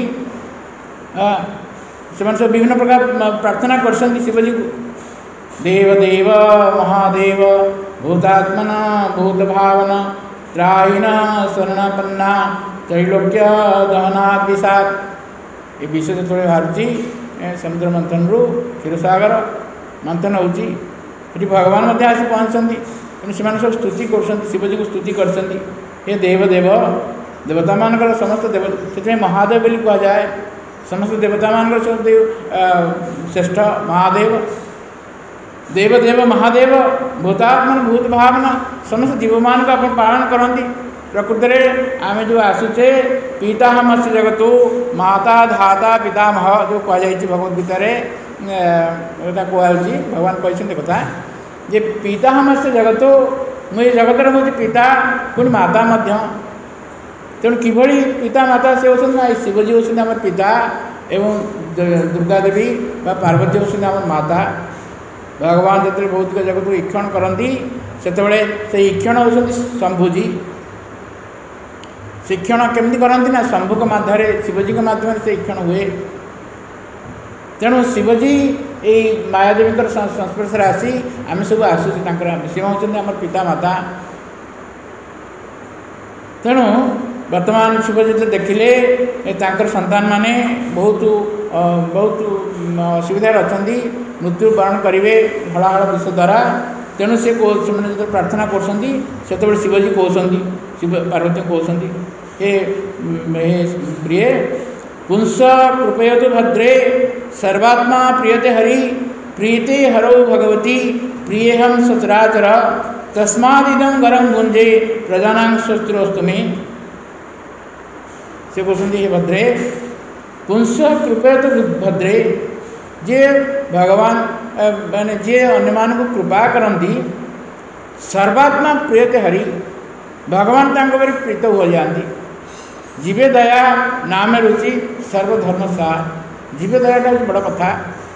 ସେମାନେ ସବୁ ବିଭିନ୍ନ ପ୍ରକାର ପ୍ରାର୍ଥନା କରିଛନ୍ତି ଶିବଜୀଙ୍କୁ। ଦେବ ଦେବ ମହାଦେବ ଭୂତାତ୍ମନା ଭୂତ ଭାବନା ତ୍ରାହିଣ ଶରଣାପନ୍ନା ତ୍ରୈଲୋକ୍ୟ ଦହନାଦିଶାତ। ଏ ବିଷ ଯେତେବେଳେ ବାହାରୁଛି ସମୁଦ୍ର ମନ୍ଥନରୁ, କ୍ଷୀରସାଗର ମନ୍ଥନ ହେଉଛି, ସେଠି ଭଗବାନ ମଧ୍ୟ ଆସି ପହଞ୍ଚିଛନ୍ତି। ତେଣୁ ସେମାନେ ସବୁ ସ୍ତୁତି କରୁଛନ୍ତି, ଶିବଜୀଙ୍କୁ ସ୍ତୁତି କରିଛନ୍ତି। ଏ ଦେବ ଦେବ, ଦେବତାମାନଙ୍କର ସମସ୍ତ ଦେବ, ସେଥିପାଇଁ ମହାଦେବ ବୋଲି କୁହାଯାଏ। समस्त देवता मान सब देव श्रेष्ठ महादेव देवदेव महादेव भूतात्मन भूत भावना समस्त जीव मान को अपन पालन करती। प्रकृति में आम जो आसुचे पिता हम से जगत माता धाता पितामह जो कहुई भगवत गीता कहुच्छी भगवान कहते कथा जे पिता हम से जगत मुझे जगतर हूँ पिता पुणी माता तेणु किभली पिता माता से होती शिवजी होती आम पिता एवं दुर्गा देवी बा पार्वती होती आम माता। भगवान जो भौतिक जगत को ईक्षण करती से ईक्षण होती शंभुजी। शिक्षण केमती करती ना शंभु के माध्यम शिवजी के माध्यम से ईक्षण हुए। तेणु शिवजी ये मायादेवी संस्पर्श आसी आम सब आसूँ सी होती आम पिता माता। तेणु वर्तमान शिवजी जो देखिले संतान माने बहुत बहुत असुविधा अच्छा मृत्यु वरण करेंगे हलाहल विष द्वारा। तेणु से जो प्रार्थना कर शिवजी कहते शिव पार्वती कहते हे प्रिय पुंस कृपयतु भद्रे सर्वात्मा प्रियते हरि प्रीते हरौ भगवती प्रियहम सचराचर तस्मादिदं गरम गुंजे प्रजानां शस्त्रोस्तु मे। से कहते हे भद्रे पुंस कृपयतु भद्रे जे भगवान माने जे अन्य मान को कृपा करती सर्वात्मा प्रियते हरि भगवान तांको पर प्रीत हो जाती। जीवे दया नाम रुचि सर्वधर्म सा जीवे दयाटा हूँ बड़ कथा।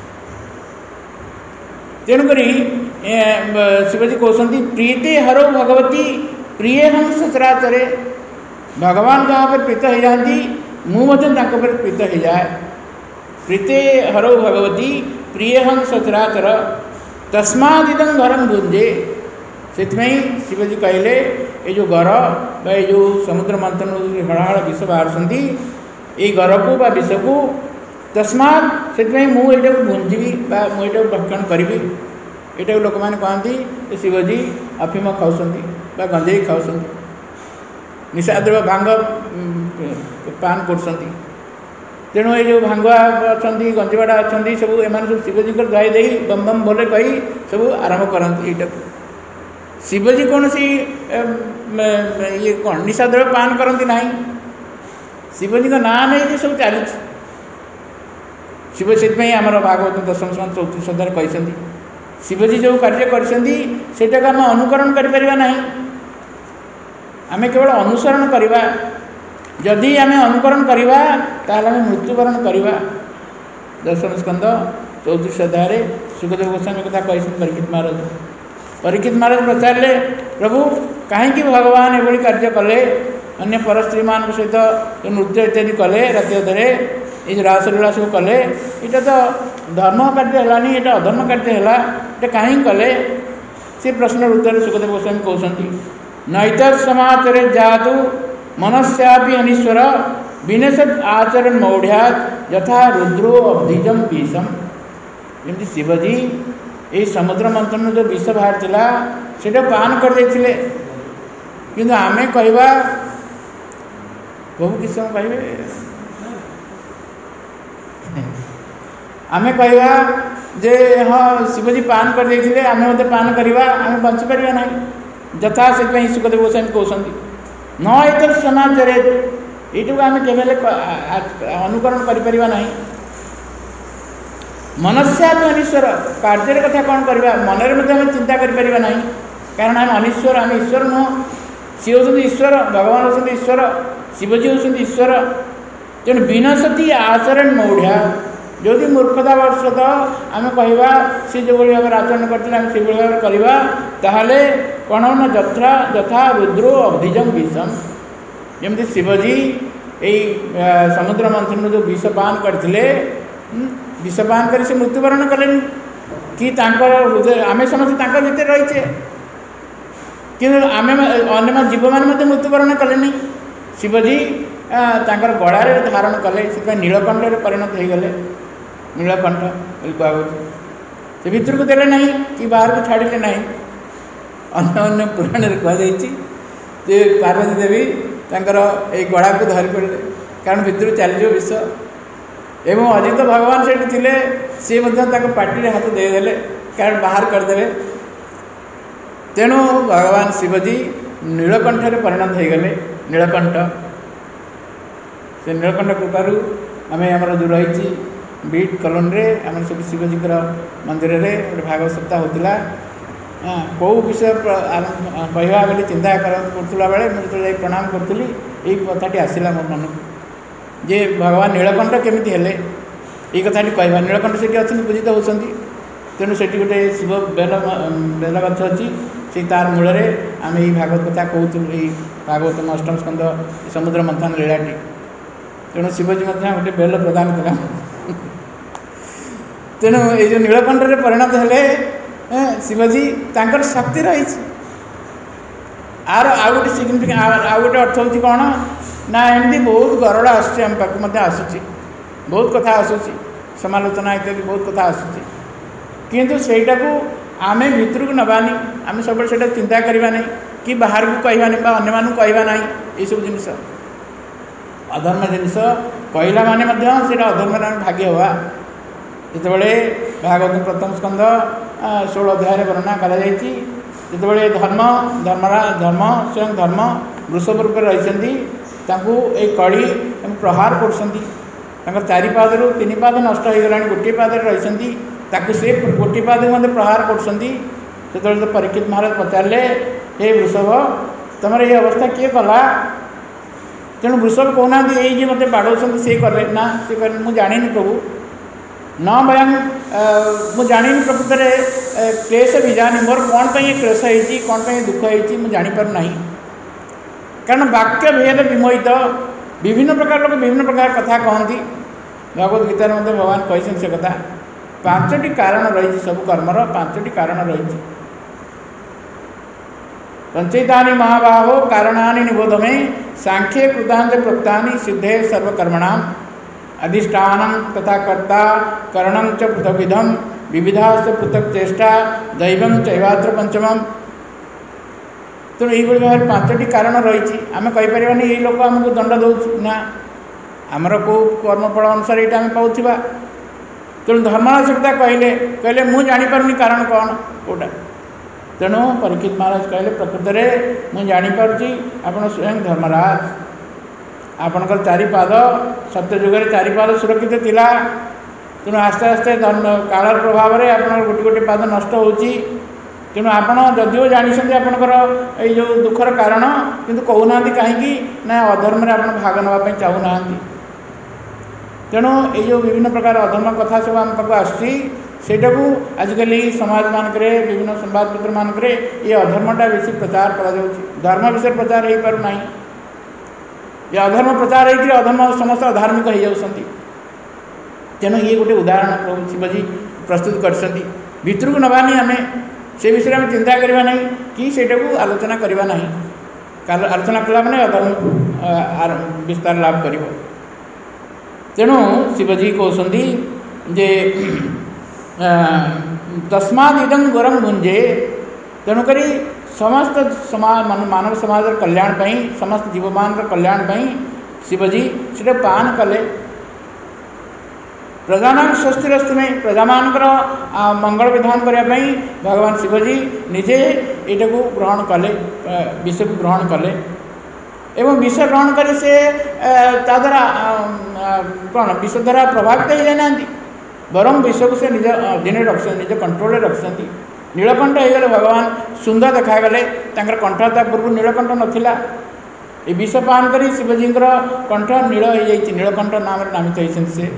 तेणुक शिवजी कहते प्रीति हरो भगवती प्रिय हम सचराचरे भगवान जहाँ पर प्रीत हो जाती मुझे पर प्रीत हो जाए। प्रीते हरो भगवती प्रिय हम सचराचर तस्मादिदं घरम गुंजे। से शिवजी कहले ये जो गर ये जो समुद्र मंथन हड़ाहड़ विष बाहर ये गर को विष को तस्मात् से मुझे गुंजी मुझे भक्षण करी। यहाँ लोक मैंने कहती शिवजी अफिम खाऊँ गंजेई खाऊँ निशा द्रव्य भांग पान कर। तेणु ये जो भांगुआ अच्छा गंजेवाड़ा अच्छा सब एम सब शिवजी को गाई दे बम बम बोले कही सब आरंभ करती। यहाँ शिवजी कौन सी ये कौन निशा द्रव्य पान करती ना शिवजी का नाम नहीं सब चली शिव से आम भागवत दशम स्कंद चौतीस अध्याय कहते शिवजी जो कार्य करटा आम अनुकरण करें आम केवल अनुसरण करवा। जदि आम अनुकरण करवा ताल आम मृत्युवरण करवा। दशम स्कंद चौतीस अध्याय सुखदेव गोस्वामी कथा कहते परीक्षित महाराज परीक्षित महाराज पचारे प्रभु कहीं भगवान एभली कार्य कले अन्य पर स्त्री मान सहित तो नृत्य इत्यादि कले राति अधे ये जो रासलीला सब कले यहाँ तो धर्म कार्य है यहाँ अधर्म कार्य है ये कहीं कले। से प्रश्न उत्तर सुखदेव गोस्वामी कहते नैतर समाचरे जातु मनस्यापि अनीश्वर विनशद आचरण मौढ़्यात यथा रुद्रो अब्धिजम विषम। जमी शिवजी ये समुद्र मंथन जो विष बाहर से पान कर देथिले किंतु आमे कहवा प्रभु किस कहे आमे कहवा जे हाँ शिवजी पान कर देथिले आमे मते पान करवा आमे बंची परिवा नहीं यथा से सुखदेव गोस्वामी कहते न एतर समाचार ये आम केवल अनुकरण करें ना। मनस्यापि अनीश्वर कार्य कथा कौन करवा मनरे आम चिंता करें ना कारण आम अनीश्वर आम ईश्वर नुह सी होती ईश्वर भगवान होती ईश्वर शिवजी होती ईश्वर। तेणु विनशति आचरण मौढ़ा जो मूर्खता वर्षत आम कहवा सी जो भाव आचरण करते भाव करवा ताहले कौन हो ना यथा यथा रुद्रो अब्धिजम विषम। जमी शिवजी यही समुद्र मंथन जो विषपान करते विषपान कर मृत्युवरण कले कि हृदय आम समस्त भितर रहीचे कि आम अन्य जीव मैंने मृत्युवरण कले। शिवजी तांकर गड़ारे धारण कले से नीलकंठ परिणत हो गले नीलकंठ कह से भितर को देले नहीं कि बाहर को छाड़िले नहीं। अन्य अन्य पुराण कहुई पार्वती देवी तांकर ए गड़ा को धरी पड़े कारण भितर चलीज विष एवं अजित भगवान से थे सी पार्टी हाथ देदेले कारण बाहर करदे। तेणु भगवान शिवजी नीलकंठ परिणत हो गले। नीलकंठ से नीलकंठ कृपारू आम आम जो रही बीट कलोन रे आम सब शिवजी मंदिर रे गोटे भागवत सप्ताह होता। हाँ कौ विषय कहवा बोली चिंता करूला बेले मुझे प्रणाम करी यही कथाटी आसला मो मन को जे भगवान नीलकंठ केमिति हेले ये कथाटी कहवा। नीलकंठ से अच्छे पूजित होती तेणु से गोटे शिव बेल बेल गछ अच्छी से तार मूल आम यही भागवत कथा कहूँ यही भागवत अष्टम स्कंद समुद्र मंथन लीलाटी। तेणु शिवजी गोटे बेल प्रदान कला। तेणु ये जो नीलकंठ परिणत हेले शिवजी तांकर शक्ति रही आर आउ गोटे सिग्निफिकेंट आउ गोटे अर्थ होती कौन ना एमती बहुत गरड़ आसूँ पाक आसूँ बहुत कथा आसूँ समालोचना इत्यादि बहुत कथा आसूँ किंतु सेटा को आम भितर को नबानी आम सब चिंता करवा नहीं कि बाहर को कहवानी अन्य मानू कहवा ना ये सब जिनस अधर्म जिनस कहला माने अधर्म भाग्य हवा। जितेबाला भागवत प्रथम स्कंद षोल अध्याय वर्णना कर धर्म धर्मरा धर्म स्वयं धर्म वृषभ रूप रही एक कड़ी प्रहार कर चारिपाद तीन पाद नष्ट हो गला गोटे पाद रही से गोटे पाद मत प्रहार कर परीक्षित महाराज पचारे हे वृषभ तुम ये अवस्था किए कला। तेणु वृषभ कहना ये मत बाड़ौं सी कले ना सी कह मुझे जानी प्रभु न बयान मुझे जानी प्रकृत में क्लेश भी जानी मोर कौन पर क्लेश होती कौन पर दुख होती मुझे जापर ना कारण वाक्य भेद विमोहित विभिन्न प्रकार लोग विभिन्न प्रकार कथा कहती। भगवत गीतार मध्य भगवान कहते से कथा पांचटी कारण रही सब कर्मर पांचटी कारण रही पंचैतानि महाबाहो कारणानि निबोध में सांख्ये कृतांत प्रोक्तानि सिद्धे सर्वकर्मणाम अधिष्ठानं तथा कर्ता करणं च पृथग्विधम विविधाश्च पृथक चेष्टा दैवं चैवात्र पंचमम। तेणु ये भाव पांचटी कारण रही आम कहीपर ये लोक आमको दंड दौर ना आमर कौ कर्मफल अनुसार ये आम पाऊा। तेणु धर्मराज कहले कहले मुझे जापारे कारण कौन कौटा। तेणु परीक्षित महाराज कहले प्रकृत में मुझे जापारे आपड़ स्वयं धर्मराज आपणकर चारिपाद सत्य जुगे चारिपाद सुरक्षित थिला। तेणु आस्ते आस्ते धर्म कालर प्रभाव में आप गोटे गोटे पाद नष्ट होची। तेणु आपड़ जदिव जानी आपणकर ये जो दुखर कारण किंतु कहूना कहीं ना अधर्म में आप भाग नापी चाहूना। तेणु ये जो विभिन्न प्रकार अधर्म कथा सब आम पाक आसटा को आजिकल समाज मानक विभिन्न संवादपत्र मानक ये अधर्मटा बेसी प्रचार करा धर्म विषय प्रचार हो पार ना ये अधर्म प्रचार होकर अधर्म समस्त अधार्मिक हो जाती। तेणु ये गोटे उदाहरण प्रभु शिवजी प्रस्तुत कर भितर को नबानी आम से विषय में चिंता करवा नहीं कि सेटा को आलोचना करवा नहीं आलोचना कला मैंने अधर्म विस्तार लाभ कर। तेणु शिवजी कहते जे तस्माद इदं गरम भुंजे। तेणुक समस्त समाज मानव समाज कल्याण पाई समस्त जीवमान कल्याण पाई शिवजी से पान कले। प्रजानां स्वस्तिरस्तु में प्रजा मानकर मंगल विधान करने भगवान शिवजी निजे यहाँ को ग्रहण कले विष को ग्रहण कले एवं विष ग्रहण कर से द्वारा कौन विष द्वारा प्रभावित हो जाना बरम विष को से निज अधीन रख निज कंट्रोल रखते। नीलकंठ हो गले भगवान सुंदर देखागले कंठता पूर्व नीलकंठ नाला ये विष पान कर शिवजी कंठ नील हो जाती नीलकंठ नाम नामित होती से।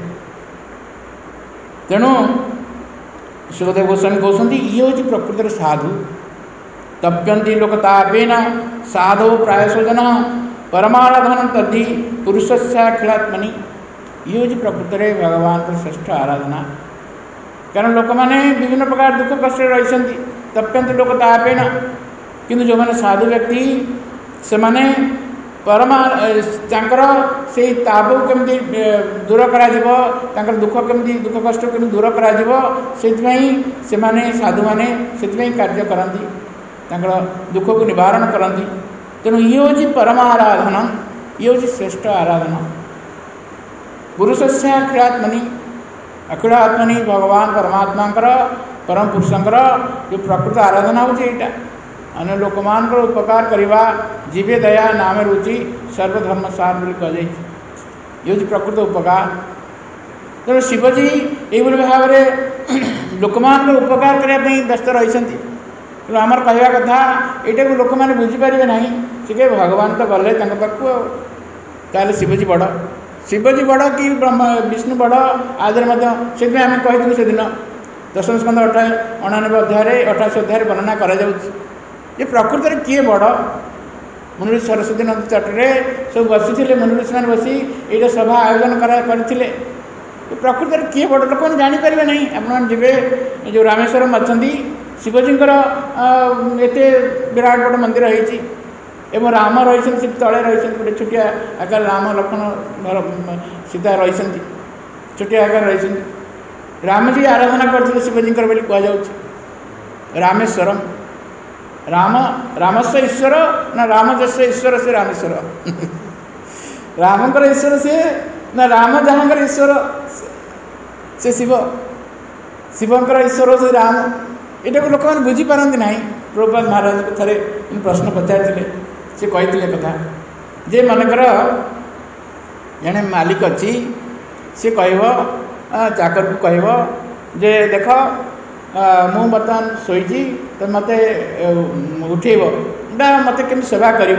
तेणु सुखदेव गोस्वामी कहते ये हूँ प्रकृतिर साधु तप्यंती लोक तापेन साधु प्रायशो जन परमाराधन तद्धि पुरुषस्याखिलात्मनि। ये हूँ प्रकृत में भगवान को श्रेष्ठ आराधना कारण लोक मैंने विभिन्न प्रकार दुख कष्ट रही तप्यंती लोक तापेन किंतु जो मैंने साधु व्यक्ति से माने परमा से ताप केमती दूर कर दुख केमती दुख कष्ट केमती दूर कर साधु मैंने से कार्य करती दुख को निवारण करती। तेणु ये हूँ परम आराधना ये हूँ श्रेष्ठ आराधना। पुरुषस्य अखिलात्मनि अखिलात्मनि भगवान परमात्मा परम पुरुषंकर जो प्रकृत आराधना होची एटा अन्य लोक मान उपकार करवा जीवे दया नाम रुचि सर्वधर्म सार बोली कह ये प्रकृत उपकार। तेणु शिवजी ये भाव में लोक मान उपकार करने व्यस्त रही तेणु आमर कहवा कथा यहाँ को लोक मैंने बुझीपारे ना सी कहे भगवान तो गले ताल शिवजी बड़ शिवजी बड़ कि ब्रह्म विष्णु बड़ आदि से आम कही से दिन दशम स्कंद अठा अणानबे अध्याय अठाशी अध्याय वर्णना करा ये प्रकृत में किए बड़ मुनि सरस्वती नदी तटे सब बसी मुनि मैंने बसी ये सभा आयोजन करते प्रकृत में किए बड़ लोक जापर ना आप जी जो रामेश्वरम अच्छा शिवजींकर एत विराट बड़ मंदिर होती एवं राम रही तले रही गोटे छोटिया आकार राम लक्ष्मण सीता रही छोटिया आकार रही रामजी आराधना करते शिवजींकर बोली कह रामेश्वरम राम रामस्य ईश्वर ना रामजस्य ईश्वर से रामेश्वर रामकर ईश्वर से ना राम जहाँकर ईश्वर से शिव शिवंकर ईश्वर से राम यहाँ को लोक मैंने बुझीपारती ना। प्रभुपाद महाराज को थे प्रश्न पचारि से कही कथा जे मनकर जड़े मालिक अच्छी सी कह चाकर को कह जे देख मु बर्तमान शोची तो मत उठेब मत केमी सेवा कर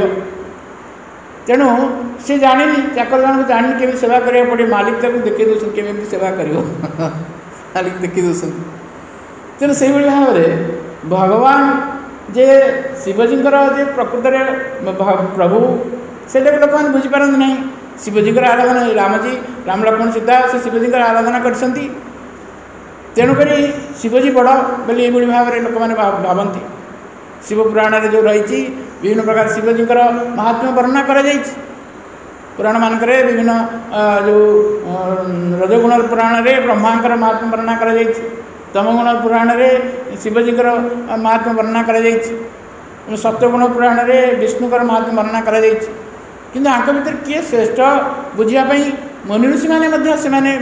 तेणु सी जानी चाकर जन को जानी केमी सेवा करा पड़े मालिक तक देखी दौरान केमी सेवा कर मालिक देखी दौरान तेणु से भाव में भगवान जे शिवजींकर जे प्रकृत में प्रभु से लोक मैंने बुझीपारती ना शिवजींकर आराधना रामजी राम लक्ष्मण सीता से शिवजींकर आराधना करते तेणुक शिवजी बड़ बोली ये भाव में लोक मैंने भावती शिव पुराण में जो रही विभिन्न प्रकार शिवजींकर महात्म्य वर्णना कर पुराण मानक विभिन्न जो रजगुण पुराण में ब्रह्मांकर महात्म्य वर्णना कर तमगुण पुराण में शिवजींकर महात्म्य वर्णना कर सत्यगुण पुराण में विष्णुकर महात्म्य वर्णना कर किंतु आंक भीतर किए श्रेष्ठ बुझापी मुनि ऋषि मैंने से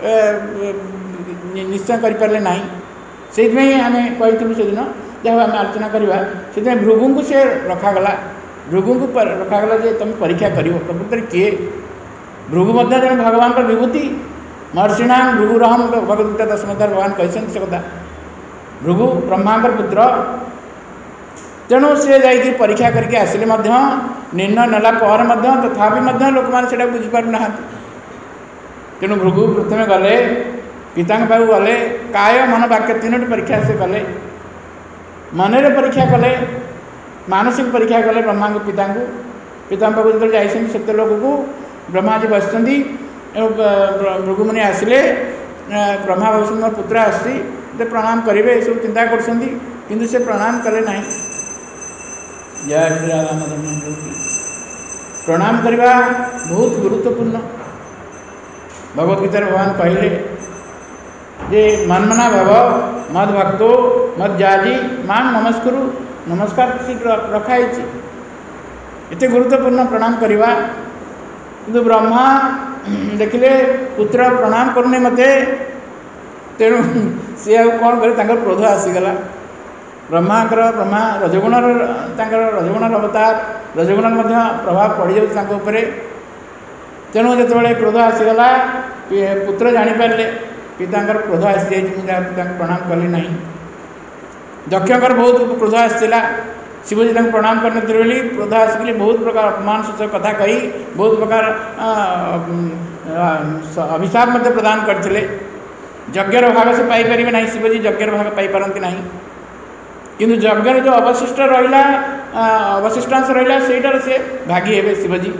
निश्चय करें ना से आम कही से दिन जहाँ आम आलोचना करवा से भृगु को से रखागला भृगु को रखागला जे तुम परीक्षा कर प्रकृत किए भृगु जन भगवान का विभूति महर्षिणाम भृगुरहम भगवद्गीता दशमोध्याय भगवान कहते से कथा भृगु ब्रह्मांकर पुत्र तेणु सी जा परीक्षा करके आसिले निर्णय नेला तथा लोक मैंने बुझीपार ना तेणु भृगु प्रथम गले पिता पाक गले काय मन वाक्य तीनो परीक्षा से कले मनरे परीक्षा कले मानसिक परीक्षा कले ब्रह्मा पिता को पिता पाक जो जाते लोक को ब्रह्मा जी बस भृगुमुनि आसिले ब्रह्मा भविष्य पुत्र आसी प्रणाम करेंगे ये सब चिंता कर से प्रणाम कले ना। जय श्री राधा मदन प्रणाम करवा बहुत गुरुत्वपूर्ण भगवद्गीता भगवान कहले जे मन्मना भव मद भक्तो मद जाजी मान नमस्कुरु नमस्कार रखाई एत गुरुत्वपूर्ण प्रणाम करवा किंतु ब्रह्मा देखिले पुत्र प्रणाम करने मते तेणु सी आ कौन करे क्रोध आसीगला ब्रह्मांकर ब्रह्मा रजगुण रजगुण अवतार रजगुण प्रभाव पड़ जाऊे तेणु जो क्रोध आसीगला पुत्र जापारे पितांकर क्रोध आसी जाए पिता प्रणाम कली ना दक्षकर बहुत क्रोध आसाला शिवजी तक प्रणाम करने बोली क्रोध आसिक बहुत प्रकार अपमान सूचक कथा कही बहुत प्रकार अभिशाप प्रदान करते यज्ञर भाग से पाइपर ना शिवजी यज्ञर भाग पाइपारती ना किंतु यज्ञ जो अवशिष्ट रहा अवशिष्टांश रहा से से भागी हे शिवजी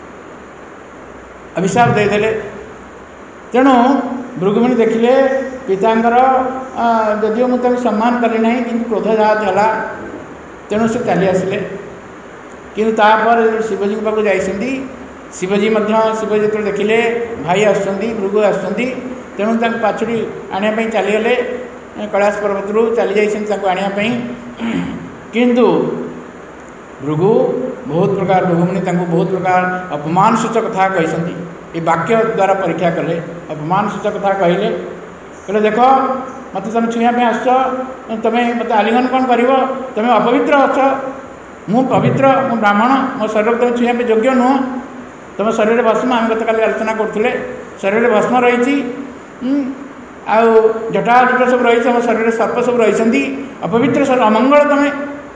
अभिशाप देदेले तेणु भृगुमुनि देखिले पितांकर जदिव मुझे सम्मान कली ना कि क्रोध जहाँ है तेणु से चली आसिले किंतु तापर शिवजी पाक जाइछन्ती शिवजी शिवजी जो देखिले भाई आसुच्चन्ती भृगु आसुच्चन्ती तेणु पाछुड़ी आने चलीगले कैलाश पर्वत रू चली जाइछन्ती आने किंतु भृगु बहुत प्रकार भृगुमुनि बहुत प्रकार अपमान सूचक कथा कहते ये वाक्य द्वारा परीक्षा कले अपमान सूचक कथा कहले कहले देख मत तुम छुआ पे आस तुम्हें मत आलिंगन कौन कर तुम अपवित्र अच मु पवित्र मु ब्राह्मण मो शरीर तुम छुआ पे योग्य नुह तुम शरीर भस्म आम गत काली आलोचना करुले शरीर भस्म रही आउ जटा जटा सब रही आम शरीर सर्प सब रही अपवित्र शरीर अमंगल तुम्हें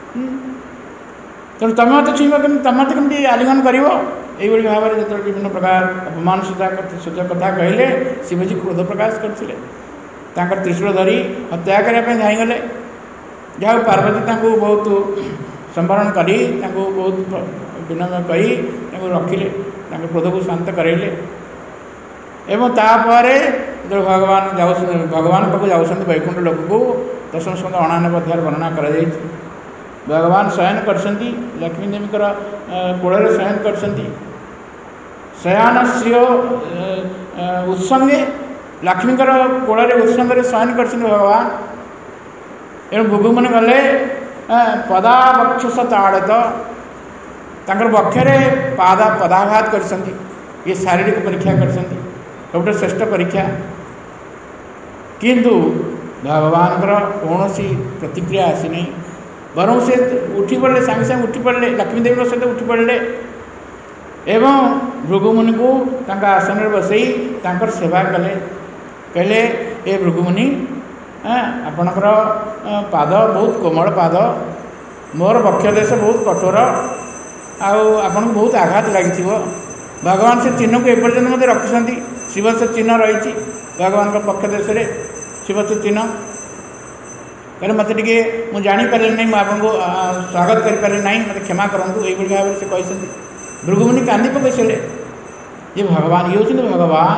तेणु तुम मत छुआ कमी तुम मत कमी आलिंगन कर यही भाव में जो विभिन्न प्रकार अपमान सूचक कथा कहले शिवजी क्रोध प्रकाश करते त्रिशूल धरी हत्या करने धाईगले जहाँ पार्वती बहुत संवरण करी बहुत विनम्र कही रखिले क्रोध को शांत करेले एवं तापर जो भगवान जाऊ भगवान पाक जाऊँ वैकुंठ लोक को दशम स्कंद अणानबे अध्याय वर्णना कर भगवान शयन करछंती लक्ष्मी देवी कोल शयन करछंती शयन श्रिय उत्संगे लक्ष्मी कोल उत्संग शयन कर भगवान एवं भृगु मन गले पदावक्षस ताड़त तांकर वक्षरे पादा पदाघात करछंती ये शारीरिक परीक्षा करछंती सबुठ श्रेष्ठ परीक्षा किंतु भगवान कौन प्रतिक्रिया आसी नहीं बरं से उठी पड़े सांगे सांगे उठी पड़े लक्ष्मी देवी सहित उठी पड़े एवं भृगुमुनि को आसन में बसई तांकर सेवा कले कहले ए भृगुमुनि आपणकर पाद बहुत कोमल पाद मोर वक्ष देश बहुत कठोर आपन बहुत आघात लगी भगवान से चिन्ह को एपर्यंत मत रखिंट शिव से चिन्ह रही भगवान का पक्ष देश में शिव से चिन्ह कहले मत टे मुझे जापारे नहीं मुझे आपको स्वागत करें ना मत क्षमा करूँ ये भाव से कहते भृगुमुनि कांदी पकईले ये भगवान ये होते भगवान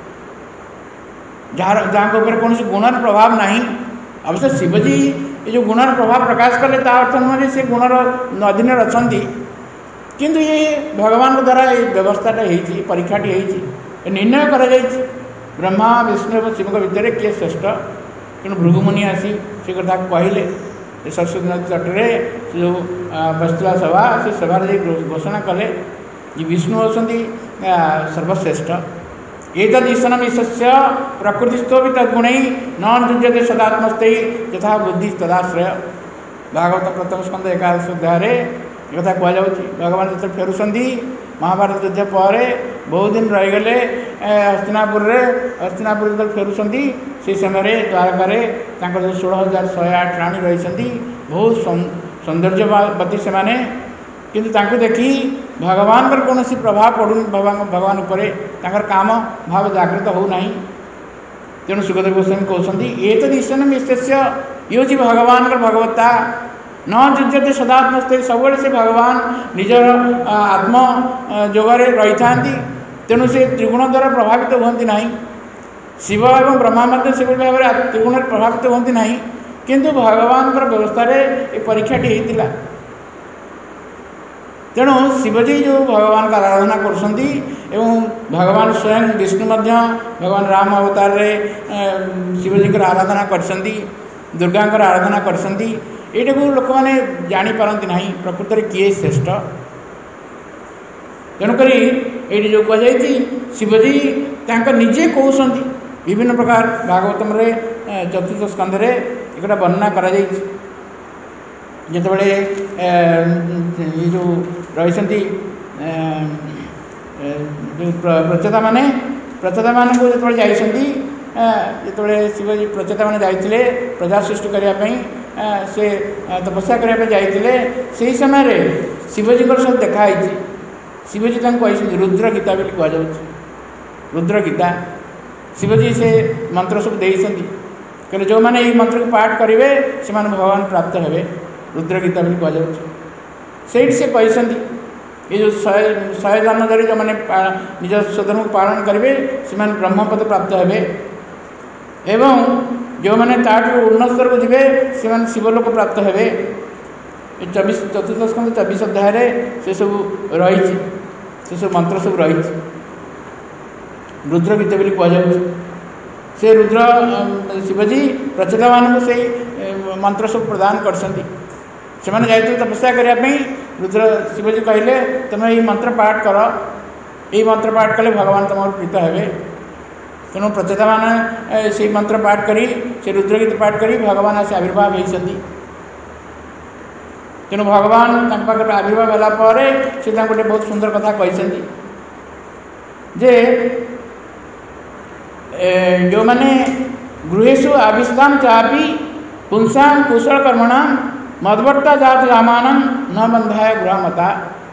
जहाँ जहाँ ऊपर कौन गुणर प्रभाव ना अवश्य शिवजी ये जो गुणर प्रभाव प्रकाश कले ता अर्थ नुहे से गुणर अधीन अच्छा किंतु ये भगवान द्वारा ये व्यवस्थाटा होती परीक्षाटी होती निर्णय कर ब्रह्मा विष्णु और शिव भितर किए श्रेष्ठ तेणु भृगुमुनि आसी से कथा कहले सरस्वती नदी तटे जो बसला सभा से सभा घोषणा कले विष्णु होती सर्वश्रेष्ठ एक ईशन ईश्य प्रकृतिस्थो भी तद्गुण न युज्यते सदात्मस्ते यथा बुद्धि तदाश्रय भागवत प्रथम स्कंद एकादश अध्याय एक कथा कहुच्छी भगवान जो फेरुंट महाभारत युद्ध पर बहुत दिन रहीगले हस्तिनापुर हस्तिनापुर जो फेरुंट से समय द्वारकार जो षोल हजार शहे आठ राणी रही बहुत सौंदर्यवती से माने किंतु तांको देखी भगवान कौन प्रभाव पड़ू भगवान भगवान उपर काम भाव जागृत होना तेणु सुखदेव गोस्वामी कहते ये तो ईशन ईश्य ये हूँ भगवान भगवत्ता न युज्यते सदात्मस्ते सब से भगवान निजर आत्म जोगरे रही था तेणु से त्रिगुण द्वारा प्रभावित होती ना शिव और ब्रह्मा से भाव में त्रिगुण प्रभावित होती ना किंतु भगवान व्यवस्था ये परीक्षाटी होता तेणु शिवजी जो भगवान का आराधना कर भगवान स्वयं विष्णु भगवान राम अवतार शिवजी आराधना कर दुर्गा आराधना कर ये लोक मैंने जापारती ना प्रकृत में किए श्रेष्ठ तेणुक ये जो कहुई शिवजी निजे कहते विभिन्न प्रकार भागवतम चतुर्थ स्कंद एक वर्णना कर जिते ये जो रही जो प्रचेता माने प्रचेता मान को जो जाती जो शिवजी प्रचेता मैंने जाते प्रजा सृष्टि करने से तपस्या करने जाते से समय शिवजी सब देखाई शिवजी कहते रुद्र गीता भी कह रुद्र गीता शिवजी से मंत्र सब देते कहले जो मैंने ये मंत्र को पाठ करेंगे से भगवान प्राप्त हे रुद्र गीता भी कह से कहते ये जो शहे शहे जन्म धरी जो मैंने निज स्वधर्म को पालन करेंगे से ब्रह्मपद प्राप्त हे एवं जो मैंने ताठू उन्नत स्तर को जीवे से शिवलोक प्राप्त हे चौबीस चतुर्थ स्कंद चौबीस अध्याय से सब रही से सब मंत्र सब रही रुद्र गीता भी कह से रुद्र शिवजी प्रचेता मान से मंत्र सब प्रदान कर तपस्या करने रुद्र शिवजी कहले तुम ये मंत्र पाठ कर यही मंत्र पाठ कले भगवान तुम प्रीत हे। तेणु प्रचेता मैंने से मंत्र पाठ करी से रुद्रगीत पाठ करी भगवान आसी आविर्भाव होती। तेणु भगवान पाखे आविर्भाव होगापर से गोटे बहुत सुंदर कथा कहते जे जो मैंने गृहेशु आविष्टाम चापी पुंसाम कुशल कर्मणाम मदवर्ता जात रामानम न बंधाय गृहमता।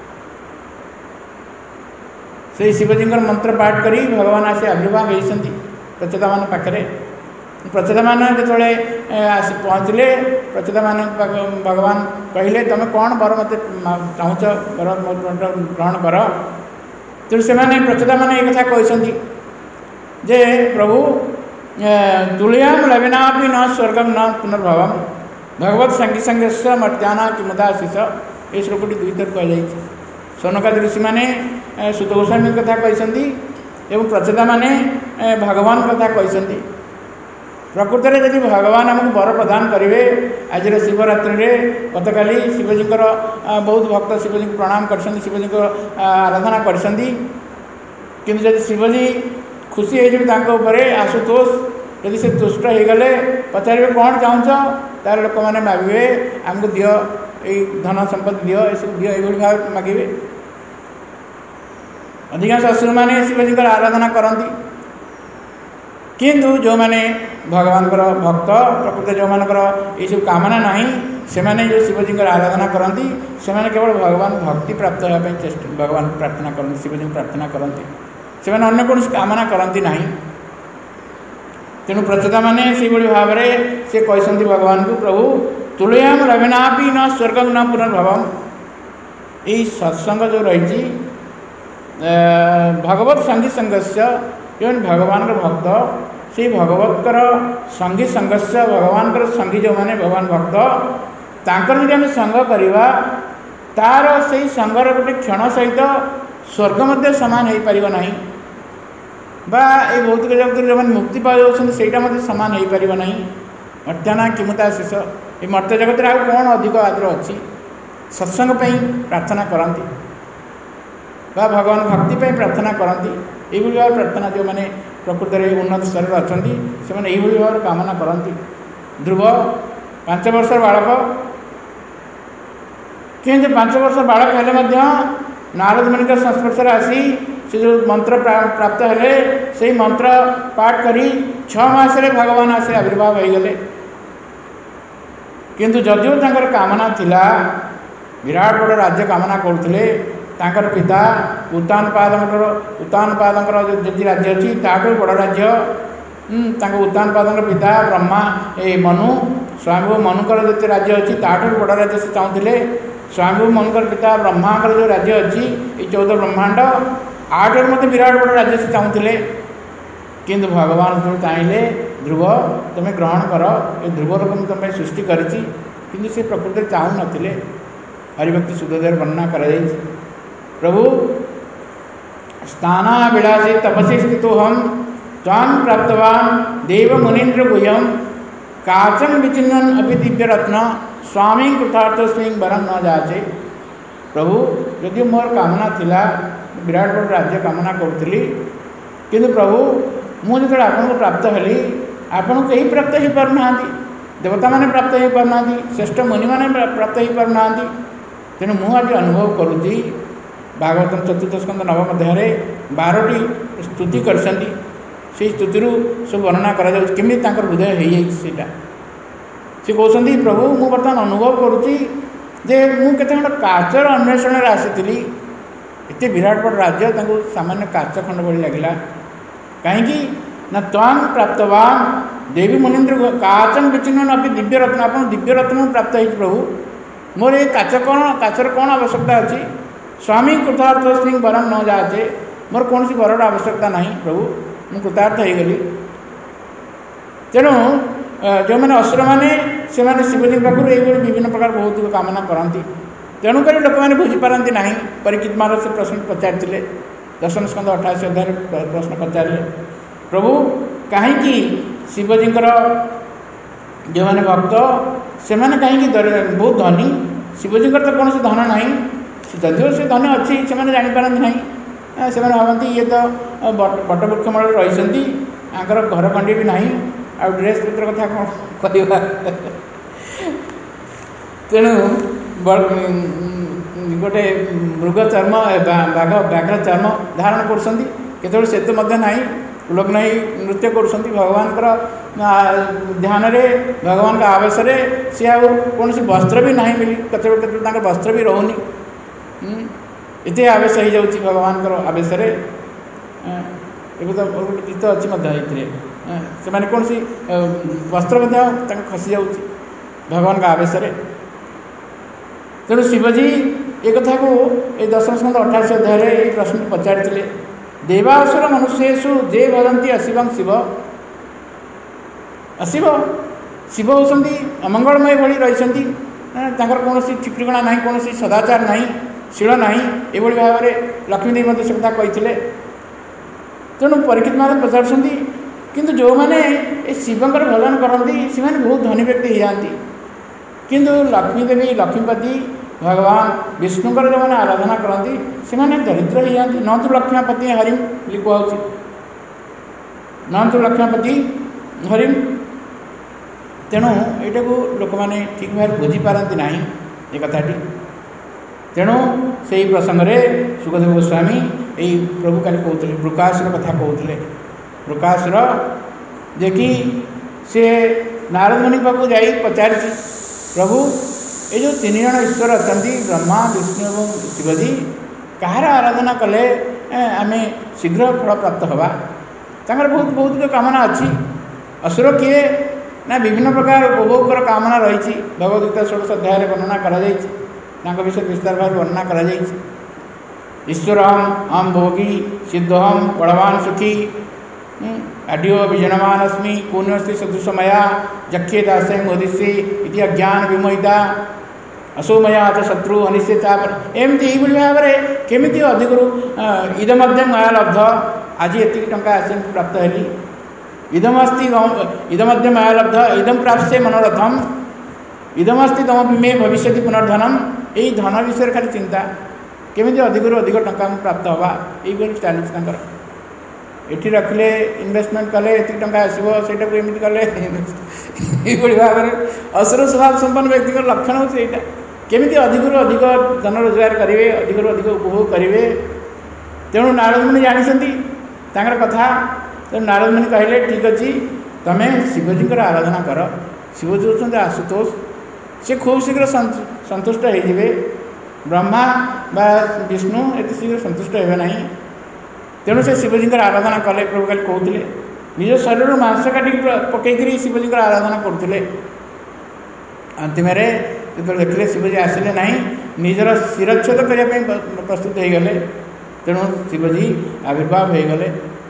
से शिवजी मंत्र पाठ करी भगवान आसी आविर्भाव होती प्रचेता मान पाखे। प्रचेता मैंने जो आसी पहुँचले प्रचेता मैंने भगवान कहले तुम कौन बर मत चाहूच बर ग्रहण कर। तेणु से प्रचेता मैंने ये कथा कहते जे प्रभु तुलयाम लविना न स्वर्गम न पुनर्भवम भगवत संगी संघर्ष मर्त्याना किमुदाशीष। ये श्लोकटी दुई थर कह सौनकादि ऋषि मैंने सुत गोस्वामी कथा कहते एवं प्रचेता मैंने भगवान कथा कहते। प्रकृत में जब भगवान आमको वर प्रदान करेंगे आज शिवरात्रि में गत काली शिवजी बहुत भक्त शिवजी को प्रणाम कर शिवजी को आराधना कर शिवजी खुशी होपर आशुतोष यदि से तुष्ट हो गले पचारे कौन चाहूच तार लोक मैंने मागे आमको दिय ये धन संपत्ति दिय ये सब दिय ये भाव मागे। अधिकांश असुर मैंने शिवजी आराधना करती किंतु जो मैंने भगवान भक्त प्रकृत जो मान ये सब कामना नहीं से मैंने जो शिवजी आराधना करती से मैंने केवल भगवान भक्ति प्राप्त होगापी चेष्टा भगवान प्रार्थना करती शिवजी प्रार्थना करती से मैंने अन्य कौन कामना करती नहीं। तेणु प्रचेता मैंने से भाव में से कहते भगवान को प्रभु तुलयाम रविनापी न स्वर्गम न पुनर्भवम। यही सत्संग जो रही भगवत संगी संघर्ष एवं भगवान भक्त से भगवतर संगी संघर्ष भगवान संगी जो मैंने भगवान भक्त तांकर जो आम संग करवा तार से संगर गोटे क्षण सहित स्वर्ग मध्य सामान हो पार ना बा ये भौतिक जगत जो मैंने मुक्ति पाई सेटा सामान हो पार ना। मर्त्याना किमुदाशीष ये मर्त्य जगत आउ कौन अधिक आदर अच्छी सत्संग प्रार्थना करती बा भगवान भक्ति प्रार्थना करती यही भाव प्रार्थना जो मैंने प्रकृत में उन्नत स्तर अच्छा से मैंने यही भाव कामना करती। ध्रुव पांच वर्ष बालक किंतु पांच वर्ष बालक हेले नारद मुनि संस्पर्श आसी से जो मंत्र प्राप्त हेले से मंत्र पाठ करी छमास भगवान आसे आविर्भाव हो गले। किंतु जदिव तंकर कामना थिला विराट बड़ राज्य कामना करते तांकर पिता उत्तानपादंकर उत्तानपादंकर जी राज्य अच्छी ताठू बड़ राज्य उत्तानपादंकर पिता ब्रह्मा ए मनु स्वयं मनुकर जो राज्य अच्छी ताठू बड़ राज्य से चाहूले। स्वयं मनुकर पिता ब्रह्मांकर जो राज्य अच्छी ये चौदह ब्रह्मांड आठ मत विराट बड़ राज्य से चाहूले। किंतु भगवान जो चाहिए ध्रुव तुम्हें ग्रहण कर ये ध्रुव लोक तुम सृष्टि करी किंतु से प्रकृति चाहू नथिले। हरिभक्ति सुधोदय वर्णना कर प्रभु स्थाना विलासी तपसी स्थितो हम तान प्राप्तवान देव मुनीन्द्र गुह्यम काचन विचिन्नन अभी दिव्य रत्न स्वामी कृतार्थ सिंह वरम न जाचे। प्रभु यदि मोर कामना थिला विराट बड़ राज्य कामना करुली किंतु प्रभु मुझे जो आपको प्राप्त हेली आपन को यही प्राप्त हो पारना देवता मैंने प्राप्त हो पारना श्रेष्ठ मुनि मैंने प्राप्त हो पारना। तेणु मुझे अनुभव करुँची भागवतम चतुर्थ स्कंद नवम अध्याय बारटी स्तुति कर स्तुति सब वर्णना करमी हृदय हो जाता सी कहते प्रभु मु बर्तमान अनुभव करुँची जे मुझे काचर अन्वेषण आसी एत विराट बड़ राज्य सामान्य काच खंड भली लगे कहीं ना तान प्राप्तवान देवी मुनीन्द्र काचन विचिन्न अभी दिव्य रत्न आप दिव्य रत्न प्राप्त हो प्रभु मोर ये काच कौन काचर कौन आवश्यकता अच्छी स्वामी कृतार्थ सिंह वरम न जाचे मोर कौन सी वरर आवश्यकता नहीं प्रभु मु कृतार्थ हो गली। तेणु जो मैंने असुर मैंने से मैंने शिवजी पाखु ये विभिन्न प्रकार बहुत कामना करती तेणुक लोक मैंने बुझीपारती ना। परीक्षित महाराज से प्रश्न पचारे दशम स्कंद अठाशी अध्याय प्रश्न पचारे प्रभु कहीं शिवजी जो मैंने भक्त से मैंने कहीं बहुत धनी शिवजी तो कौन धन ना जदिव से धन अच्छी से जापारती ना ସେମାନେ ଭାବନ୍ତି ଇଏ ତ ବଟବୃକ୍ଷ ମୂଳରେ ରହିଛନ୍ତି, ତାଙ୍କର ଘର ଖଣ୍ଡି ବି ନାହିଁ, ଆଉ ଡ୍ରେସ୍ ପତ୍ର କଥା କ'ଣ କରିବା। ତେଣୁ ଗୋଟେ ମୃଗ ଚର୍ମ ବାଘ ବ୍ୟାଘ୍ର ଚର୍ମ ଧାରଣ କରୁଛନ୍ତି। କେତେବେଳେ ସେତୁ ମଧ୍ୟ ନାହିଁ, ଉଲଗ୍ନ ହେଇ ନୃତ୍ୟ କରୁଛନ୍ତି ଭଗବାନଙ୍କର ଧ୍ୟାନରେ, ଭଗବାନଙ୍କ ଆବେଶରେ। ସେ ଆଉ କୌଣସି ବସ୍ତ୍ର ବି ନାହିଁ ବୋଲି କେତେବେଳେ କେତେବେଳେ ତାଙ୍କର ବସ୍ତ୍ର ବି ରହୁନି, ଏତେ ଆବେଶ ହେଇଯାଉଛି ଭଗବାନଙ୍କର ଆବେଶରେ। ଏବେ ତ ଗୋଟେ ଗୀତ ଅଛି ମଧ୍ୟ ଏଥିରେ, ସେମାନେ କୌଣସି ବସ୍ତ୍ର ମଧ୍ୟ ତାଙ୍କୁ ଖସିଯାଉଛି ଭଗବାନଙ୍କ ଆବେଶରେ। ତେଣୁ ଶିବଜୀ ଏ କଥାକୁ ଏ ଦଶମ ସ୍କନ୍ଧ ଅଠାଅଶୀ ଅଧ୍ୟାୟରେ ଏହି ପ୍ରଶ୍ନକୁ ପଚାରିଥିଲେ। ଦେବାସୁର ମନୁଷ୍ୟେଷୁ ଯେ ଭଜନ୍ତି ଅଶିବଂ ଶିବ। ଅଶିବ ଶିବ ହେଉଛନ୍ତି ଅମଙ୍ଗଳମୟ ଭଳି ରହିଛନ୍ତି, ତାଙ୍କର କୌଣସି ଠିକ୍ ଠିକଣା ନାହିଁ, କୌଣସି ସଦାଚାର ନାହିଁ, ଶୀଳ ନାହିଁ, ଏଭଳି ଭାବରେ ଲକ୍ଷ୍ମୀଦେବୀ ମଧ୍ୟ ସେ କଥା କହିଥିଲେ। ତେଣୁ ପରୀକ୍ଷିତ ମାନେ ପଚାରୁଛନ୍ତି, କିନ୍ତୁ ଯେଉଁମାନେ ଏ ଶିବଙ୍କର ଭଜନ କରନ୍ତି ସେମାନେ ବହୁତ ଧନୀ ବ୍ୟକ୍ତି ହେଇଯାଆନ୍ତି, କିନ୍ତୁ ଲକ୍ଷ୍ମୀଦେବୀ ଲକ୍ଷ୍ମୀପତି ଭଗବାନ ବିଷ୍ଣୁଙ୍କର ଯେଉଁମାନେ ଆରାଧନା କରନ୍ତି ସେମାନେ ଦରିଦ୍ର ହେଇଯାଆନ୍ତି। ନନ୍ତୁ ଲକ୍ଷ୍ମୀପତି ହରିମ ବୋଲି କୁହାହେଉଛି, ନନ୍ତୁ ଲକ୍ଷ୍ମୀପତି ହରିମ। ତେଣୁ ଏଇଟାକୁ ଲୋକମାନେ ଠିକ୍ ଭାବରେ ବୁଝିପାରନ୍ତି ନାହିଁ ଏ କଥାଟି। ତେଣୁ ସେହି ପ୍ରସଙ୍ଗରେ ସୁଖଦେବ ଗୋସ୍ୱାମୀ ଏଇ ପ୍ରଭୁ କାଲି କହୁଥିଲେ, ବୃକାସୁର କଥା କହୁଥିଲେ। ବୃକାସୁର ଯେ କି ସେ ନାରଦ ମୁନିଙ୍କ ପାଖକୁ ଯାଇ ପଚାରିଛି, ପ୍ରଭୁ ଏ ଯେଉଁ ତିନି ଜଣ ଈଶ୍ୱର ଅଛନ୍ତି ବ୍ରହ୍ମା ବିଷ୍ଣୁ ଏବଂ ଶିବଜୀ, କାହାର ଆରାଧନା କଲେ ଆମେ ଶୀଘ୍ର ଫଳ ପ୍ରାପ୍ତ ହେବା? ତାଙ୍କର ବହୁତ ବହୁତ କାମନା ଅଛି। ଅସୁର କିଏ ନା ବିଭିନ୍ନ ପ୍ରକାର ଉପଭୋଗର କାମନା ରହିଛି, ଭଗବଦ୍ଗୀତା ଷୋଡ଼ଶ ଅଧ୍ୟାୟରେ ବର୍ଣ୍ଣନା କରାଯାଇଛି, ତାଙ୍କ ବିଷୟରେ ବିସ୍ତାର ଭାବରେ ବର୍ଣ୍ଣନା କରାଯାଇଛି। ଈଶ୍ୱରହମ୍ ଅହଂ ଭୋଗୀ ସିଦ୍ଧୋହମ୍ ବଳବାନ ସୁଖୀ ଆଢ୍ୟ ବିଜନମାନ ଅସ୍ମି ପୁଣ୍ୟସ୍ତି ସଦୃଶମୟା ଯକ୍ଷେ ଦାସ୍ୟଂ ଓଦିଷ୍ୟେ ଇତି ଅଜ୍ଞାନ ବିମୋହିତା ଅସୌମୟା ତ ଶତ୍ରୁ ଅନିଶ୍ଚୟ ଚାପ। ଏମିତି ଏଇଭଳି ଭାବରେ କେମିତି ଅଧିକରୁ ଇଦମଧ୍ୟ ମୟା ଲବ୍ଧ, ଆଜି ଏତିକି ଟଙ୍କା ଆସି ପ୍ରାପ୍ତ ହେଲି, ଇଦମସ୍ତି ଇଦମଧ୍ୟ ମୟା ଲବ୍ଧ ଇଦମ ପ୍ରାପ୍ସ୍ୟେ ମନୋରଥମ୍ ଇଦମସ୍ତି ତମପି ମେ ଭବିଷ୍ୟତି ପୁନର୍ଧନମ୍। ଏଇ ଧନ ବିଷୟରେ ଖାଲି ଚିନ୍ତା, କେମିତି ଅଧିକରୁ ଅଧିକ ଟଙ୍କା ମୁଁ ପ୍ରାପ୍ତ ହେବା, ଏଇଭଳି ଚାଲିଛି ତାଙ୍କର। ଏଠି ରଖିଲେ ଇନଭେଷ୍ଟମେଣ୍ଟ କଲେ ଏତିକି ଟଙ୍କା ଆସିବ, ସେଇଟାକୁ ଏମିତି କଲେ ଏଇଭଳି ଭାବରେ ଅସୁର ସ୍ୱଭାବ ସମ୍ପନ୍ନ ବ୍ୟକ୍ତିଙ୍କର ଲକ୍ଷଣ ହେଉଛି ଏଇଟା। କେମିତି ଅଧିକରୁ ଅଧିକ ଧନ ରୋଜଗାର କରିବେ, ଅଧିକରୁ ଅଧିକ ଉପଭୋଗ କରିବେ। ତେଣୁ ନାରଦ ମୁନି ଜାଣିଛନ୍ତି ତାଙ୍କର କଥା। ତେଣୁ ନାରଦ ମୁନି କହିଲେ, ଠିକ୍ ଅଛି, ତୁମେ ଶିବଜୀଙ୍କର ଆରାଧନା କର। ଶିବଜୀ ହେଉଛନ୍ତି ଆଶୁତୋଷ, ସେ ଖୁବ୍ ଶୀଘ୍ର ସନ୍ତୁଷ୍ଟ ହେଇଯିବେ। ବ୍ରହ୍ମା ବା ବିଷ୍ଣୁ ଏତେ ଶୀଘ୍ର ସନ୍ତୁଷ୍ଟ ହେବେ ନାହିଁ। ତେଣୁ ସେ ଶିବଜୀଙ୍କର ଆରାଧନା କଲେ। ପ୍ରଭୁ କାଲି କହୁଥିଲେ ନିଜ ଶରୀରରୁ ମାଂସ କାଟିକି ପକାଇକରି ଶିବଜୀଙ୍କର ଆରାଧନା କରୁଥିଲେ। ଅନ୍ତିମରେ ଯେତେବେଳେ ଦେଖିଲେ ଶିବଜୀ ଆସିଲେ ନାହିଁ, ନିଜର ଶିରଚ୍ଛେଦ କରିବା ପାଇଁ ପ୍ରସ୍ତୁତ ହୋଇଗଲେ। ତେଣୁ ଶିବଜୀ ଆବିର୍ଭାବ ହୋଇଗଲେ,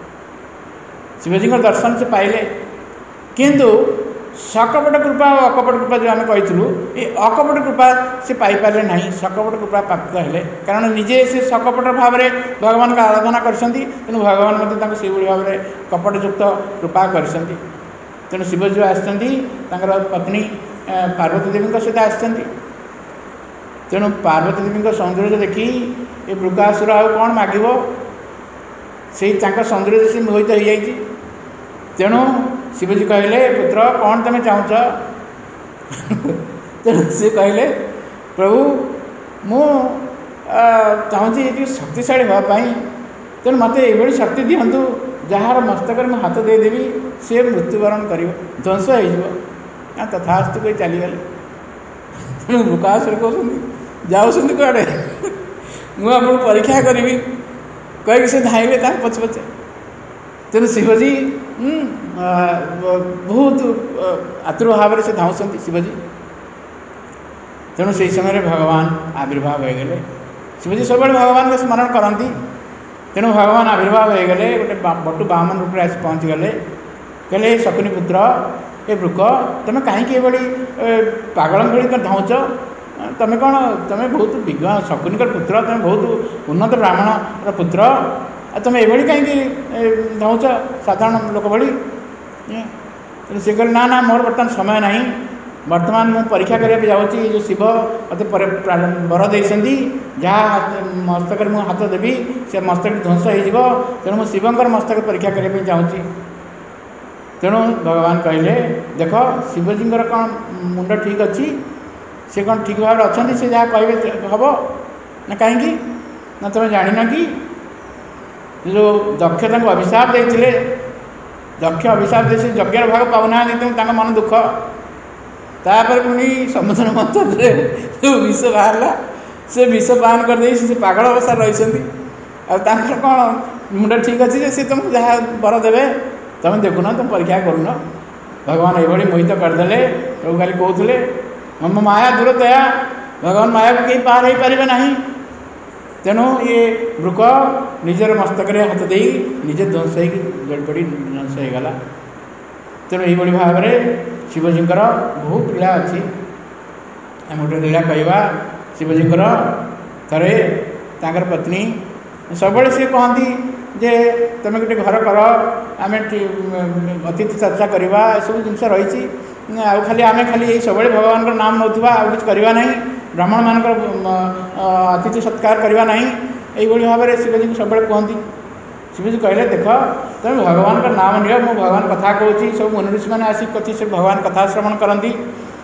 ଶିବଜୀଙ୍କ ଦର୍ଶନ ସେ ପାଇଲେ। କିନ୍ତୁ सकपट कृपा और अकपट कृपा जो आम कही ये अकपट कृपा से पाइपारे ना सकपट कृपा प्राप्त हेले कारण निजे से सकपट भाव में भगवान का आराधना कर भगवान मत से भाव में कपटयुक्त कृपा कर तेणु शिवजी आर पत्नी पार्वती देवी सहित आसि तेणु पार्वती देवी सौंदर्य देखी ये मृगासुर आउ कौन मागिब से सौंदर्य से मोहित हो जाए तेणु शिवजी कहले पुत्र कौन तुम चाहूच तेणु सी कहले प्रभु मु चाहूँगी ये शक्तिशाली हाँपाई तेणु मत ये शक्ति दिंतु जार मस्तक में हाथ देदेवी सी मृत्युवरण कर ध्वंस हो तथास्तु कोई चलीगले तेणु मृगासुर कहते जाऊँ कड़े मुझे परीक्षा करी कहीकि से धाइबे पछे पछे तेणु शिवजी बहुत आतुर भाव से धाऊँ शिवजी तेणु से समय भगवान आविर्भाव हो गए शिवजी सब भगवान को स्मरण करती तेणु भगवान आविर्भाव हो गए गोटे बटू बामन रूप आस पहुँची गले कहले शकुनी पुत्र ए वृक तुम कहीं पागल भली धाऊच तुम कौन तुम बहुत विज्ञ शकुनी पुत्र तुम बहुत उन्नत ब्राह्मण पुत्र तुम ये कहीं धाऊच साधारण लोक भली सी कह ना ना मोर बर्तमान समय ना बर्तमान मु परीक्षा करने जाऊँगी जो शिव मत वर देती जहाँ मस्तक मुझे हाथ देवी से मस्तक ध्वंस हो तेणु मुझ शिवंकर मस्तक परीक्षा करने चाहूँगी। तेणु भगवान कहले देख शिवजींर कौन मुंड ठीक अच्छी से कौन ठीक भाव अच्छा से जहाँ कहे हम ना कहीं ना तुम जान कि जो दक्ष अभिशाप देते दक्ष अभिशाप दे यज्ञ भाग पाऊना तुम मन दुख तापर पुणी समुद्र मंथन जो विष बाहर से विष पान करदे से पागल अवस्था रही कौन मुंड ठीक अच्छी सी तुमको जहाँ वर देवे तुम देखुन तुम परीक्षा करुन। भगवान ये मोहित करदे प्रभु खाली कहते मम माया दूर दया भगवान माया को कहीं पार हो पारे ना तेणु ये वृक निजर मस्तक हाथ दे निजे ध्वंस हो पड़ी ध्वंस होगला। तेणु यही भाव में शिवजींर बहुत लीला अच्छी आम गोटे लीला कहवा शिवजींर थे तर पत्नी सब सी कहती जे तुम गोटे घर कर आम अतिथि चर्चा करवा सब जिन रही आउ खाली आम खाली सब भगवान नाम नौथवा आउ कि करवा ना ब्राह्मण मान अतिथि सत्कार करवा ना यही भाव में शिवजी सब कहती। शिवजी कहले देख तुम भगवान का नाम नियो मु भगवान कथा कहूँ सब मुनि ऋषि मैंने आसिक कथि से भगवान कथा श्रवण करती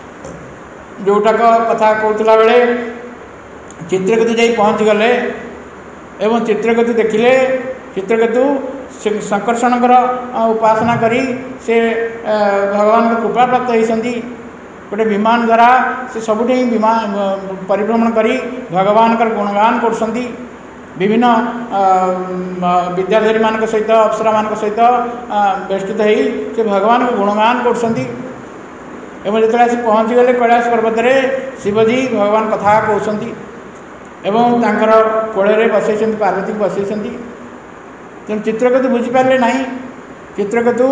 जोटाक कथा कहला बेले चित्रकेतु जा पहुँच गले एवं चित्रकेतु देखिले चित्रकेतु संकर्षणकर उपासना करी से भगवान को कृपा प्राप्त होती गोटे विमान द्वारा से सबुठ विमान परिभ्रमण करी भगवान का गुणगान कर विभिन्न विद्याधरी मान सहित अप्सरा मान सहित बेष्टित हो से भगवान को गुणगान कर जो पहुँची गले कैलाश पर्वत शिवजी भगवान कथा कहते एवं तांकर कोଳରେ बसई पार्वती को बसई तेणु चित्रकेतु बुझीपारे ना चित्रकेतु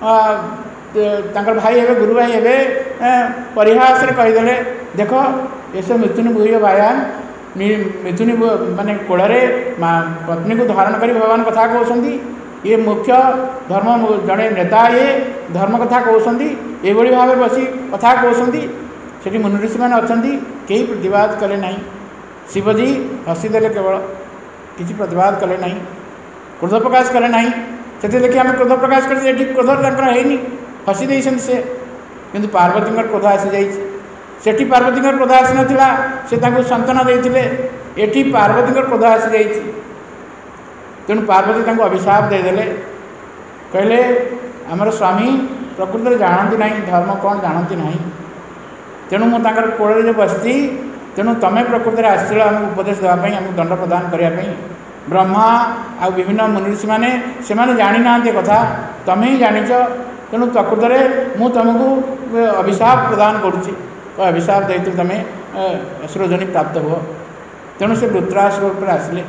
भाई हे गुरु भाई हे परिहास कहीदे देख ये सब मिथुन भूय बायान मिथुनी माने कोଳରେ पत्नी को धारण कर भगवान कथा कहते ये मुख्य धर्म जड़े नेता ये धर्म कथा कहते ये भाव बसी कथा कहते से मुनि ऋषि मैंने अच्छा कहीं प्रतिवाद कले ना शिवजी हसीदे केवल किसी प्रतिवाद कले ना क्रोध प्रकाश कले ना से देखिए आम क्रोध प्रकाश करते क्रोध है हसी दे से किंतु पार्वती क्रोध आसी जा पार्वती क्रोध आसी नाला से सांत्वना देते ये पार्वती क्रोध आसी जा तेणु पार्वती अभिशाप देदेले कहले आमर स्वामी प्रकृति में जानती ना धर्म कौन जानती ना तेणु मुझे कोଳରେ जो बसती तेणु तुम्हें प्रकृति में आसल आम उपदेश देवाई आम दंड प्रदान करने ब्रह्मा आ विभिन्न मुनि ऋषि मैंने से जानी ना कथा तुम्हें ही जानिच तेणु प्रकृत में मु तुमको अभिशाप प्रदान करुच्ची अभिशाप दे तुम्हें असुरजनी प्राप्त हुआ तेणु से वृत्रासुर पर आसिले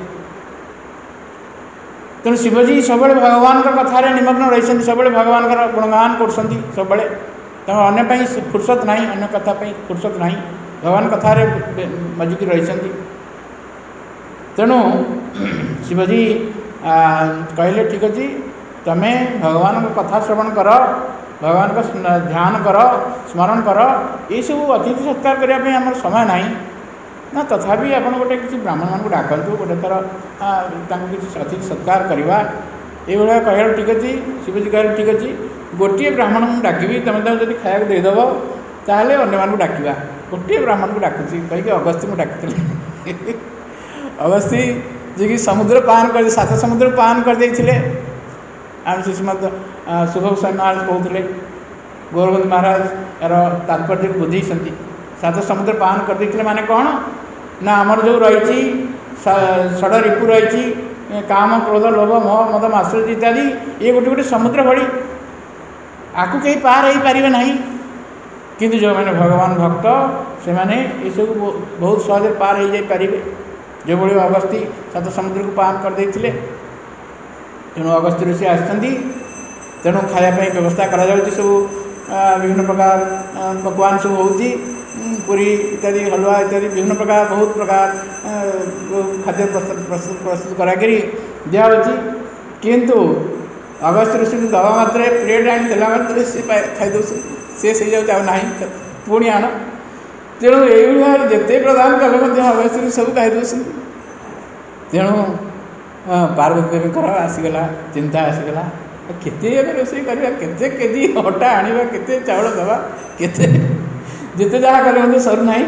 तेणु शिवजी सब भगवान कथार निमग्न रही सब भगवान गुणगान कर सब अन्य फुर्सत ना अन्य कथा फुर्सत ना भगवान कथार मजुकी रही तेणु शिवजी कहले ठीक अच्छे तुम्हें भगवान को कथा श्रवण कर भगवान का ध्यान कर स्मरण कर ये सब अतिथि सत्कार करने आम समय ना ना तथापि आप गोटे किसी ब्राह्मण मान को डाकतु गोटे थर किसी अतिथि सत्कार करवा ये कह ठीक अच्छे शिवजी कह ठीक अच्छे गोटे ब्राह्मण को डाकबी तुम जब खाया देदेव ताहले अन्य मान डाकवा गोटे ब्राह्मण को डाकुची कहीकि अगस्त्य को डाकते अगस्त्य जी की समुद्र पान कर सात समुद्र पान कर देते आम श्रीमद शुभ महाराज कहते गौरवंत महाराज यार तात्पर्य बुझे सात समुद्र पान कर देते माने कौन ना आमर जो रही षड ऋतु रही काम क्रोध लोभ मोह मद मात्सर्य इत्यादि ये गोटे गोटे समुद्र भली आपको कहीं पार हो पारे ना किंतु जो मैंने भगवान भक्त से मैंने ये सब बहुत सहज पार हो जाए जो भाई अगस्त्य सात समुद्र को पान कर देते तेणु अगस्त्य ऋषि आसती तेणु खायापी व्यवस्था करा सब विभिन्न प्रकार पकवान सब होती पूरी इत्यादि हलवा इत्यादि विभिन्न प्रकार बहुत प्रकार खाद्य प्रस्तुत प्रस्तुत प्रस्तुत कराकरी दिखाई किंतु अगस्त्य ऋषि को दवा मात्र प्लेट आनी देला मात्र से खाई दे शेष हो जाऊँ ना ପୁଣି ଆଣ। ତେଣୁ ଏଇଭଳି ଭାବରେ ଯେତେ ପ୍ରଦାନ କଲେ ମଧ୍ୟ ଅଗସ୍ତ୍ୟ ସବୁ ଖାଇଦେଉଛନ୍ତି। ତେଣୁ ପାର୍ବତୀ ଦେବୀଙ୍କର ଆସିଗଲା ଚିନ୍ତା ଆସିଗଲା, କେତେ ଏବେ ରୋଷେଇ କରିବା, କେତେ କେଜି ଅଟା ଆଣିବା, କେତେ ଚାଉଳ ଦେବା, କେତେ ଯେତେ ଯାହା କଲେ ମଧ୍ୟ ସରୁନାହିଁ।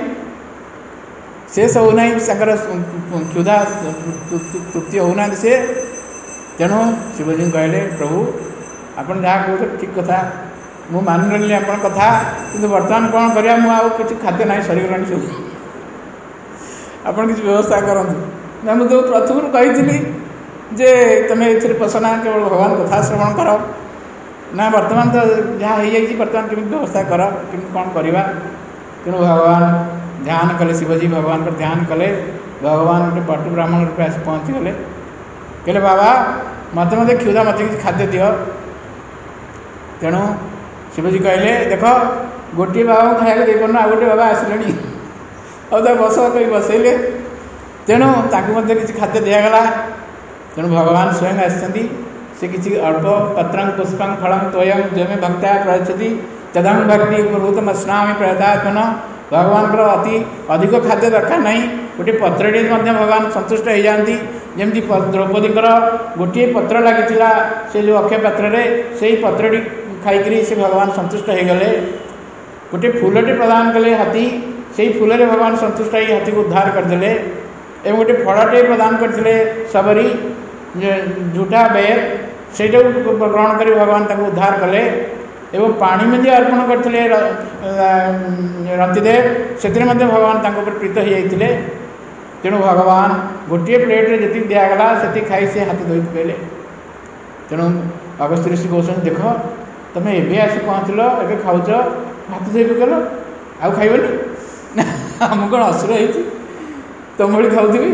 ସେ ସବୁ ନାହିଁ, ତାଙ୍କର କ୍ଷୁଧା ତୃପ୍ତି ହେଉନାହାନ୍ତି ସେ। ତେଣୁ ଶିବଜୀ କହିଲେ, ପ୍ରଭୁ ଆପଣ ଯାହା କହୁଛନ୍ତି ଠିକ୍ କଥା, ମୁଁ ମାନିନେଲି ଆପଣଙ୍କ କଥା, କିନ୍ତୁ ବର୍ତ୍ତମାନ କ'ଣ କରିବା, ମୁଁ ଆଉ କିଛି ଖାଦ୍ୟ ନାହିଁ, ସରିଗଲାଣି ସବୁ, ଆପଣ କିଛି ବ୍ୟବସ୍ଥା କରନ୍ତୁ। ନା ମୁଁ ତ ପ୍ରଥମରୁ କହିଥିଲି ଯେ ତୁମେ ଏଥିରେ ପଶନା, କେବଳ ଭଗବାନ କଥା ଶ୍ରବଣ କର। ନା ବର୍ତ୍ତମାନ ତ ଯାହା ହେଇଯାଇଛି, ବର୍ତ୍ତମାନ କେମିତି ବ୍ୟବସ୍ଥା କର, କେମିତି କ'ଣ କରିବା। ତେଣୁ ଭଗବାନ ଧ୍ୟାନ କଲେ, ଶିବଜୀ ଭଗବାନଙ୍କର ଧ୍ୟାନ କଲେ। ଭଗବାନ ଗୋଟେ ପଟୁ ବ୍ରାହ୍ମଣ ରୂପେ ଆସି ପହଞ୍ଚିଗଲେ। କହିଲେ, ବାବା ମୋତେ ମୋତେ କ୍ଷୁଧା, ମୋତେ କିଛି ଖାଦ୍ୟ ଦିଅ। ତେଣୁ ଶିବଜୀ କହିଲେ, ଦେଖ ଗୋଟିଏ ବାବାଙ୍କୁ ଖାଇବାକୁ ଦେଇପାରୁନ, ଆଉ ଗୋଟିଏ ବାବା ଆସିଲେଣି, ଆଉ ତାକୁ ବସ କହି ବସେଇଲେ। ତେଣୁ ତାଙ୍କୁ ମଧ୍ୟ କିଛି ଖାଦ୍ୟ ଦିଆଗଲା। ତେଣୁ ଭଗବାନ ସ୍ୱୟଂ ଆସିଛନ୍ତି। ସେ କିଛି ଅଳ୍ପ ପତ୍ରଂ ପୁଷ୍ପଂ ଫଳଂ ତୋୟଂ ଯମେ ଭକ୍ତା ପ୍ରୟଚ୍ଛତି ତଦଂ ଭକ୍ତି ପୂର୍ବତମସ୍ନାମି ପ୍ରୟତାତ୍ମନ। ଭଗବାନଙ୍କର ଅତି ଅଧିକ ଖାଦ୍ୟ ଦରକାର ନାହିଁ, ଗୋଟିଏ ପତ୍ରଟି ମଧ୍ୟ ଭଗବାନ ସନ୍ତୁଷ୍ଟ ହୋଇଯାଆନ୍ତି। ଯେମିତି ଦ୍ରୌପଦୀଙ୍କର ଗୋଟିଏ ପତ୍ର ଲାଗିଥିଲା ସେ ଯେଉଁ ଅକ୍ଷୟ ପାତ୍ରରେ, ସେହି ପତ୍ରଟି ଖାଇକରି ସେ ଭଗବାନ ସନ୍ତୁଷ୍ଟ ହୋଇଗଲେ। ଗୋଟିଏ ଫୁଲଟି ପ୍ରଦାନ କଲେ ହାତୀ, ସେହି ଫୁଲରେ ଭଗବାନ ସନ୍ତୁଷ୍ଟ ହୋଇ ହାତୀକୁ ଉଦ୍ଧାର କରିଦେଲେ। ଏବଂ ଗୋଟିଏ ଫଳଟେ ପ୍ରଦାନ କରିଥିଲେ ସବରୀ, ଝୁଟା ବେର, ସେଇଟାକୁ ଗ୍ରହଣ କରି ଭଗବାନ ତାଙ୍କୁ ଉଦ୍ଧାର କଲେ। ଏବଂ ପାଣି ମଧ୍ୟ ଅର୍ପଣ କରିଥିଲେ ରତିଦେବ, ସେଥିରେ ମଧ୍ୟ ଭଗବାନ ତାଙ୍କ ଉପରେ ପ୍ରୀତ ହୋଇଯାଇଥିଲେ। ତେଣୁ ଭଗବାନ ଗୋଟିଏ ପ୍ଲେଟ୍ରେ ଯେତିକି ଦିଆଗଲା ସେତିକି ଖାଇ ସେ ହାତ ଧୋଇ ପକାଇଲେ। ତେଣୁ ଅଗସ୍ତ୍ୟ ଋଷି କହୁଛନ୍ତି, ଦେଖ ତୁମେ ଏବେ ଆସି ପହଞ୍ଚିଲ, ଏବେ ଖାଉଛ, ହାତ ଧୋଇ ପକାଇଲ, ଆଉ ଖାଇବନି ନା, ଆମକୁ କ'ଣ ଅସୁର ହେଇଛି ତୁମ ଭଳି ଖାଉଥିବି।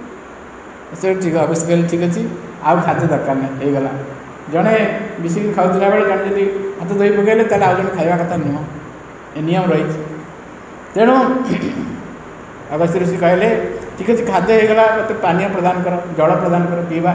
ସେ ଠିକ୍, ଅଗସ୍ତ୍ୟ କହିଲେ ଠିକ୍ ଅଛି, ଆଉ ଖାଦ୍ୟ ଦରକାର ନାହିଁ, ହେଇଗଲା। ଜଣେ ମିଶିକି ଖାଉଥିଲା ବେଳେ ଜଣେ ଯଦି ହାତ ଧୋଇ ପକାଇଲେ ତାହେଲେ ଆଉ ଜଣେ ଖାଇବା କଥା ନୁହଁ, ଏ ନିୟମ ରହିଛି। ତେଣୁ ଅଗସ୍ତ୍ୟ ଋଷି କହିଲେ, ଠିକ୍ ଅଛି, ଖାଦ୍ୟ ହେଇଗଲା, ମୋତେ ପାନୀୟ ପ୍ରଦାନ କର, ଜଳ ପ୍ରଦାନ କର, ପିଇବା।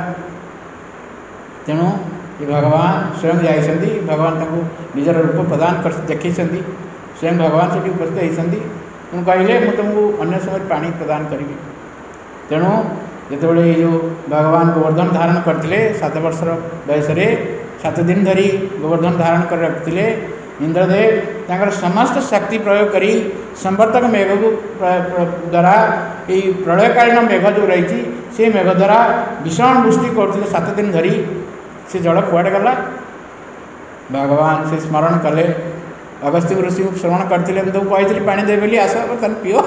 ତେଣୁ ଏ ଭଗବାନ ସ୍ୱୟଂ ଯାଇଛନ୍ତି, ଭଗବାନ ତାଙ୍କୁ ନିଜର ରୂପ ପ୍ରଦାନ କରି ଦେଖାଇଛନ୍ତି, ସ୍ୱୟଂ ଭଗବାନ ସେଠି ଉପସ୍ଥିତ ହୋଇଛନ୍ତି। ତେଣୁ କହିଲେ, ମୁଁ ତୁମକୁ ଅନ୍ୟ ସମୟରେ ପାଣି ପ୍ରଦାନ କରିବି। ତେଣୁ ଯେତେବେଳେ ଏଇ ଯେଉଁ ଭଗବାନ ଗୋବର୍ଦ୍ଧନ ଧାରଣ କରିଥିଲେ, ସାତ ବର୍ଷର ବୟସରେ ସାତ ଦିନ ଧରି ଗୋବର୍ଦ୍ଧନ ଧାରଣ କରି ରଖିଥିଲେ, ଇନ୍ଦ୍ରଦେବ ତାଙ୍କର ସମସ୍ତ ଶକ୍ତି ପ୍ରୟୋଗ କରି ସମ୍ବର୍ତ୍ତକ ମେଘକୁ ଦ୍ୱାରା, ଏଇ ପ୍ରଳୟକାଳୀନ ମେଘ ଯେଉଁ ରହିଛି ସେ ମେଘ ଦ୍ୱାରା ଭୀଷଣ ବୃଷ୍ଟି କରୁଥିଲେ ସାତ ଦିନ ଧରି। ସେ ଜଳ କୁଆଡ଼େ ଗଲା? ଭଗବାନ ସେ ସ୍ମରଣ କଲେ, ଅଗସ୍ତ୍ୟ ଋଷିଙ୍କୁ ସ୍ମରଣ କରିଥିଲେ, ମୁଁ ତାଙ୍କୁ କହିଥିଲି ପାଣି ଦେବି ବୋଲି, ଆସ ତାହେଲେ ପିଅ।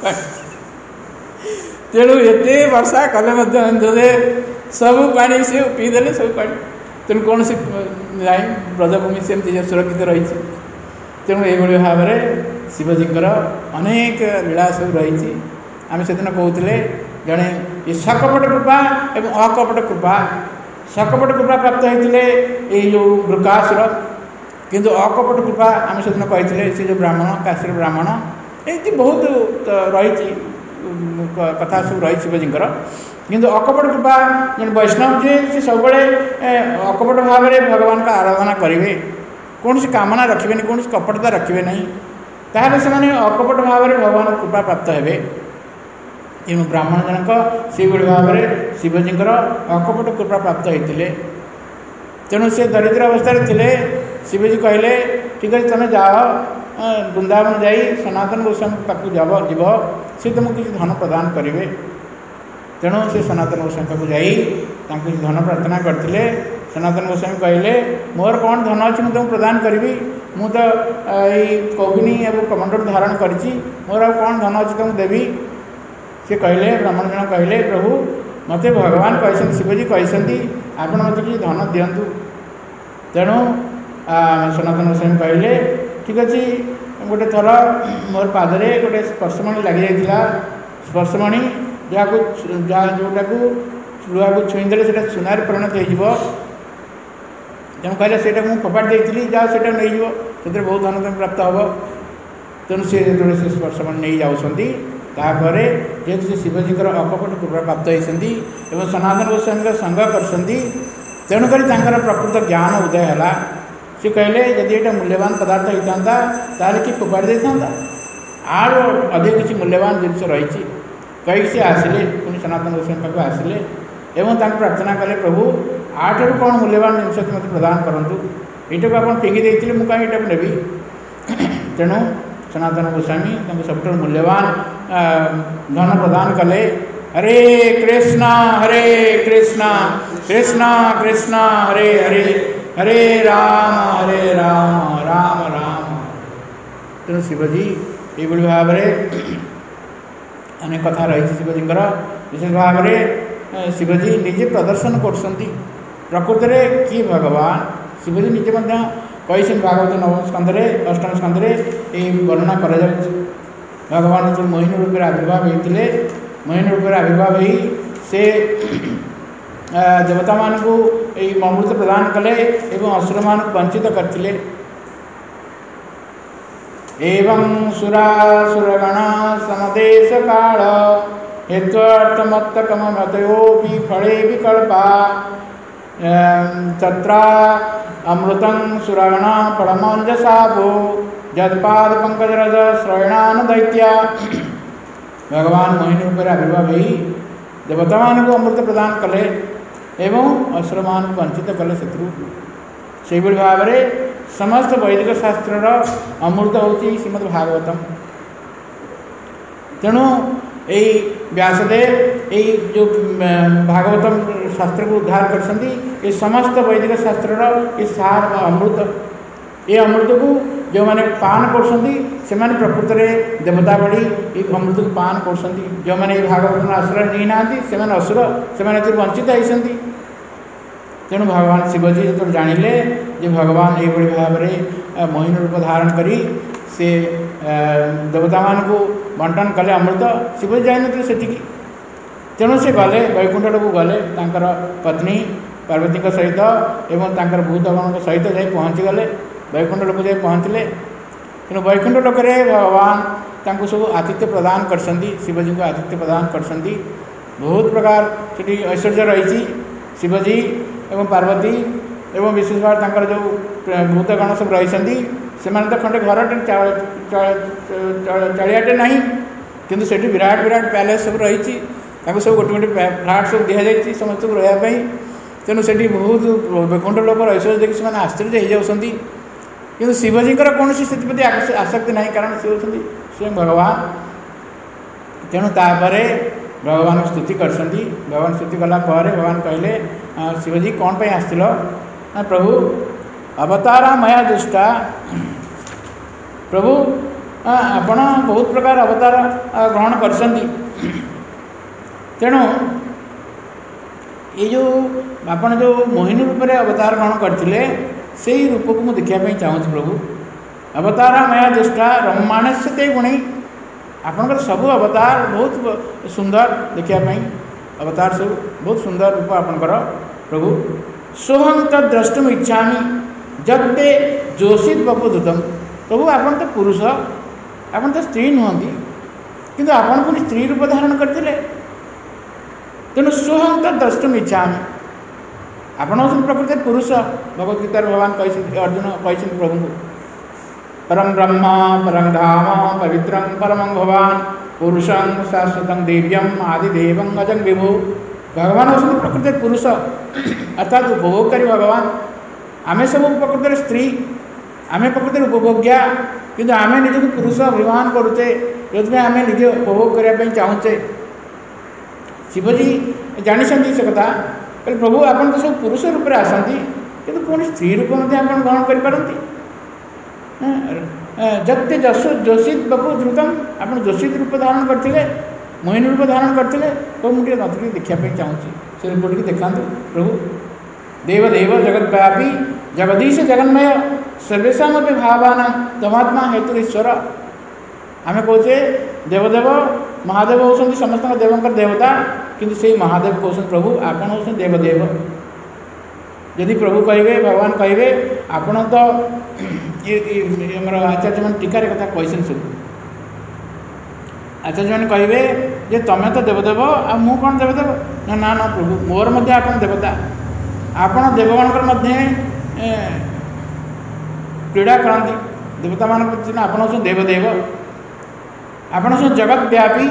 ତେଣୁ ଏତେ ବର୍ଷା କଲେ ମଧ୍ୟ ଇନ୍ଦ୍ରଦେବ ସବୁ ପାଣି ସେ ପିଇଦେଲେ, ସବୁ ପାଣି। ତେଣୁ କୌଣସି ନାହିଁ, ବ୍ରଜଭୂମି ସେମିତି ସୁରକ୍ଷିତ ରହିଛି। ତେଣୁ ଏଇଭଳି ଭାବରେ ଶିବଜୀଙ୍କର ଅନେକ ଲୀଳା ସବୁ ରହିଛି। ଆମେ ସେଦିନ କହୁଥିଲେ, ଜଣେ ଏ ସକପଟ କୃପା ଏବଂ ଅକପଟ କୃପା, ସକପଟ କୃପା ପ୍ରାପ୍ତ ହୋଇଥିଲେ ଏଇ ଯେଉଁ ବୃକାସୁର, କିନ୍ତୁ ଅକପଟ କୃପା ଆମେ ସେଦିନ କହିଥିଲେ ସେ ଯେଉଁ ବ୍ରାହ୍ମଣ, କାଶୀର ବ୍ରାହ୍ମଣ, ଏମିତି ବହୁତ ରହିଛି କଥା ସବୁ ରହିଛି ଶିବଜୀଙ୍କର। କିନ୍ତୁ ଅକପଟ କୃପା ଜଣେ ବୈଷ୍ଣବ ଯିଏ, ସେ ସବୁବେଳେ ଅକପଟ ଭାବରେ ଭଗବାନଙ୍କ ଆରାଧନା କରିବେ, କୌଣସି କାମନା ରଖିବେନି, କୌଣସି କପଟତା ରଖିବେ ନାହିଁ, ତାହେଲେ ସେମାନେ ଅକପଟ ଭାବରେ ଭଗବାନଙ୍କ କୃପା ପ୍ରାପ୍ତ ହେବେ। ତେଣୁ ବ୍ରାହ୍ମଣ ଜଣକ ସେହିଭଳି ଭାବରେ ଶିବଜୀଙ୍କର ଅକପଟ କୃପା ପ୍ରାପ୍ତ ହୋଇଥିଲେ। ତେଣୁ ସେ ଦରିଦ୍ର ଅବସ୍ଥାରେ ଥିଲେ। ଶିବଜୀ କହିଲେ, ଠିକ୍ ଅଛି, ତୁମେ ଯାଅ ବୃନ୍ଦାବନ ଯାଇ ସନାତନ ଗୋସ୍ୱାମୀଙ୍କ ପାଖକୁ যাব ଯିବ, ସେ ତୁମକୁ କିଛି ଧନ ପ୍ରଦାନ କରିବେ। ତେଣୁ ସେ ସନାତନ ଗୋସ୍ୱାମୀ ପାଖକୁ ଯାଇ ତାଙ୍କୁ କିଛି ଧନ ପ୍ରାର୍ଥନା କରିଥିଲେ। ସନାତନ ଗୋସ୍ୱାମୀ କହିଲେ, ମୋର କ'ଣ ଧନ ଅଛି ମୁଁ ତୁମକୁ ପ୍ରଦାନ କରିବି? ମୁଁ ତ ଏଇ କୌବିନୀ ଏବଂ କମଣ୍ଡଳ ଧାରଣ କରିଛି, ମୋର ଆଉ କ'ଣ ଧନ ଅଛି ତୁମକୁ ଦେବି? ସେ କହିଲେ, ବ୍ରାହ୍ମଣ ଜଣ କହିଲେ, ପ୍ରଭୁ ମୋତେ ଭଗବାନ କହିଛନ୍ତି, ଶିବଜୀ କହିଛନ୍ତି, ଆପଣ ମୋତେ କିଛି ଧନ ଦିଅନ୍ତୁ। ତେଣୁ ସନାତନ ଗୋସ୍ୱାମୀ କହିଲେ, ଠିକ୍ ଅଛି, ଗୋଟେ ଥର ମୋର ପାଦରେ ଗୋଟେ ସ୍ପର୍ଶମଣି ଲାଗିଯାଇଥିଲା, ସ୍ପର୍ଶମଣି ଯାହାକୁ ଯାହା ଯେଉଁଟାକୁ ଲୁହାକୁ ଛୁଇଁଦେଲେ ସେଇଟା ସୁନାରେ ପରିଣତ ହୋଇଯିବ। ତେଣୁ କହିଲେ, ସେଇଟା ମୁଁ ଫୋପାଡ଼ି ଦେଇଥିଲି, ଯାହା ସେଇଟା ନେଇଯିବ, ସେଥିରେ ବହୁତ ଧନ ତୁମେ ପ୍ରାପ୍ତ ହେବ। ତେଣୁ ସେ ଯେତେବେଳେ ସେ ସ୍ପର୍ଶମଣି ନେଇ ଯାଉଛନ୍ତି, ତାପରେ ଯେହେତୁ ସେ ଶିବଜୀଙ୍କର ଅକପଟ କୃପା ପ୍ରାପ୍ତ ହୋଇଛନ୍ତି ଏବଂ ସନାତନ ଗୋସ୍ୱାମୀଙ୍କ ସଙ୍ଗ କରିଛନ୍ତି, ତେଣୁକରି ତାଙ୍କର ପ୍ରକୃତ ଜ୍ଞାନ ଉଦୟ ହେଲା। सी कहले जदि ये मूल्यवान पदार्थ होता ताल कि फोपाड़ी था आड़ अधिक किसी मूल्यवान जिनस रही कहीं सी आसिले पुणी सनातन गोस्वामी पाक आसिले एवं प्रार्थना कले प्रभु आठू कौन मूल्यवान जिनस मत प्रदान करूँ यटा को आप फिंगी देते मुझे कहीं यहाँ नेबी तेणु सनातन गोस्वामी सब मूल्यवान धन प्रदान कले हरे कृष्णा हरे कृष्णा कृष्णा कृष्णा हरे हरे हरे राम हरे राम राम राम। तेणु शिवजी ये भाव में अनेक कथा रही शिवजींकर विशेष भाव में शिवजी निजे प्रदर्शन कर प्रकृत में कि भगवान शिवजी निजे कही भागवत नवम स्कंदे अष्टम स्कंदे ये वर्णना कर भगवान जो मोहिनी रूप में आविर्भाव होते मोहिनी रूप में आविर्भाव ही से देवता मान को अमृत प्रदान कले एवं असुर मान वंचित करते एवं सुरासुरगण समदेश काल हेत्वर्थमत्तकमतयोपि फले विकल्पा तत्र अमृतं सुरगण फलमंजसाभो जत्पाद पंकजरज श्रवणान दैत्या। भगवान मोहिनी रूप आविर्भाव ही देवता मान को अमृत प्रदान कले एवं असुर मान वंचित कले शत्रु से भाव में समस्त वैदिक शास्त्र अमृत होची श्रीमद् भागवतम। तेणु यही व्यासदेव यही जो भागवतम शास्त्र को उद्धार कर ये समस्त वैदिक शास्त्र ये सार अमृत ये अमृत को जो मैंने पान कर प्रकृत में देवता बड़ी ये अमृत को पान कर जो मैंने भागवत आश्रय नहीं ना से असुर से वंचित होती। तेणु भगवान शिवजी जो जानिले जे भगवान ये भाव में मोहिनी रूप धारण करी से देवता मान को बंटन कले अमृत शिवजी जाइन से तेणु से गले वैकुंठ को गले तांकर पत्नी पार्वती सहित एवं तांकर भूतगण सहित जाई पहुँची गले वैकुंठ लोक जाए पहुँचले। तेणु वैकुंठ लोक भगवान तांको सब आतिथ्य प्रदान कर शिवजी को आतिथ्य प्रदान कर बहुत प्रकार से ऐश्वर्य रही शिवजी एवं पार्वती एवं विशेष भाव तांकर जो भूतगण सब रही से तो खंडे घर चारियाटे ना किंतु से विराट विराट पैलेस सब रही सब गोटे गोटे फ्लाट सब दि जाती समस्त को रही। तेणु से बहुत वैकुंठ लोक ऐश्वर्य देखिए से आश्चर्य हो जाती किंतु शिवजी कौन से आसक्ति ना कारण सी होती स्वयं भगवान। तेणु तापर भगवान स्तुति कर भगवान स्तुति कलापर भगवान कहले शिवजी कौन पर आसथिल ना प्रभु अवतारा मया दृष्टा प्रभु आपण बहुत प्रकार अवतार ग्रहण कर तेणु ये जो आपण जो मोहिनी रूप में अवतार ग्रहण करते से ही रूप को मुझे देखापी चाहूँगी प्रभु अवतारा मया दृष्टा रमाणस्य ते गुणी आपणकर सब अवतार बहुत सुंदर देखापी अवतार सब बहुत सुंदर रूप आपणकर प्रभु सोहम तद द्रष्टुम इच्छा जगते जोशित बपुधुतम प्रभु आपन तो पुरुष आपन तो स्त्री नुहति किंतु आपन पुणी स्त्री रूप धारण करते तेणु सोहम तद द्रष्टुम इच्छा आपन हूँ प्रकृति पुरुष भगवद्गीता भगवान कही अर्जुन कही प्रभु को परम ब्रह्म परम धाम पवित्रं परमं भगवान पुरुषं शाश्वतं दिव्यम आदिदेव अजं विभु भगवान हूँ प्रकृति पुरुष अर्थात उपभोगकारी भगवान आमे सब प्रकृति स्त्री आमे प्रकृति उपभोग्या किंतु आमे निज को पुरुष अभिमान करुचे जो आम निजे उपभोग करने चाहूचे। शिवजी जानी से कथा कहले प्रभु आपन तो सब पुरुष रूप में आसती किंतु पुणी स्त्री रूप में आप ग्रहण करपारती जत्ते जशो जोशित बपु ध्रुतम आप जोशित रूप धारण करते मोहिनी रूप धारण करते तो मुझे नदी देखापी चाहूँगी से रूप टी देखा प्रभु देवदेव जगद्व्यापी जगदीश जगन्मय सर्वेशा भावान तमात्मा हेतु ईश्वर आम कहे देवदेव महादेव होती समस्त देवंकर देवता किंतु से महादेव कहते प्रभु आपन होते देवदेव यदि प्रभु कहे भगवान कहे आपण तो ये आचार्य मैंने टीकार कथा कही सब आचार्य मैंने कहे जे तमें तो देवदेव आ मु कौन देवदेव ना ना ना प्रभु मोर मध्य आपन देवता आपण देवगणकर मध्य क्रीड़ा करती देवता मान आपण हूँ देवदेव आपण हूँ जगत व्यापी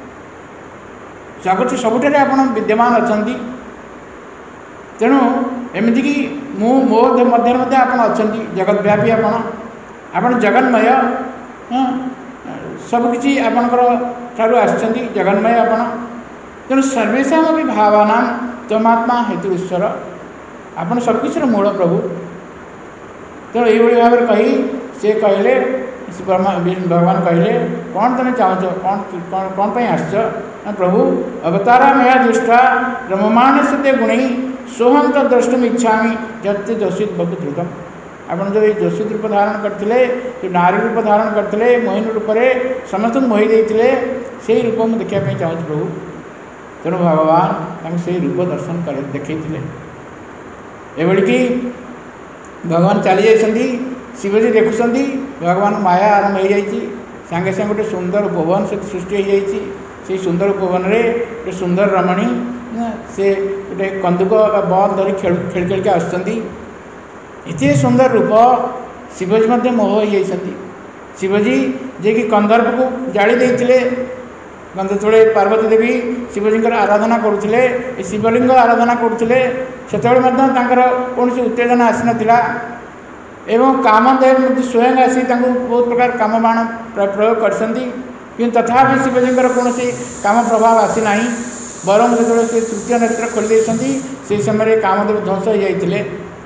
जगत सबुठ आप विद्यमान अच्छा तेणु एमतीक मु मो मध्य मध्य आप अच्छा जगत व्यापी आपण आपण जगन्मय हाँ सबकि आपणकर ठारू आसछन्ति जगन्मय आपण तेणु सर्वेशा भी भावना तमात्मा हेतु ईश्वर आपण सबकिछर मूल प्रभु तेणु ये भाव में कही से कहले भगवान कहले कौन तुम चाहछ कौन कौन कौन पर आस प्रभु अवतारा मया दृष्टा रममाण से गुण सोहम तो द्रष्टुम इच्छा जत्ते जोशित बहु द्रुतम आपड़ जो ये जोशित रूप धारण करते जो नारी रूप धारण करते मोहिनी रूप से समस्त मोहि देते से रूप मुझे देखापी चाहूँ प्रभु तेणु भगवान से रूप दर्शन कर देखते एभलिकी भगवान चली जाती शिवजी देखुं भगवान माया आरंभ हो जाए सांगे सांगे गोटे सुंदर उपवन से सृष्टि हो जाए से सुंदर उपवन में गोटे सुंदर रमणी से गोटे कंदुक बल धरी खेल खेल खेल के आते सुंदर रूप शिवजी मध्य मोह हो जाती शिवजी जे कि कंदर्प को जाली देते गंधतोड़े पार्वती देवी शिवजी आराधना करुले शिवलिंग आराधना करुले से कौन उत्तेजना आसी नाला एवं कामदेव स्वयं आसी बहुत प्रकार काम बाण प्रयोग कर तथापि शिवजी कौन काम प्रभाव आसीना बरम जो से तृतीय नेत्र खोली से समय कामदेव ध्वंस हो जाते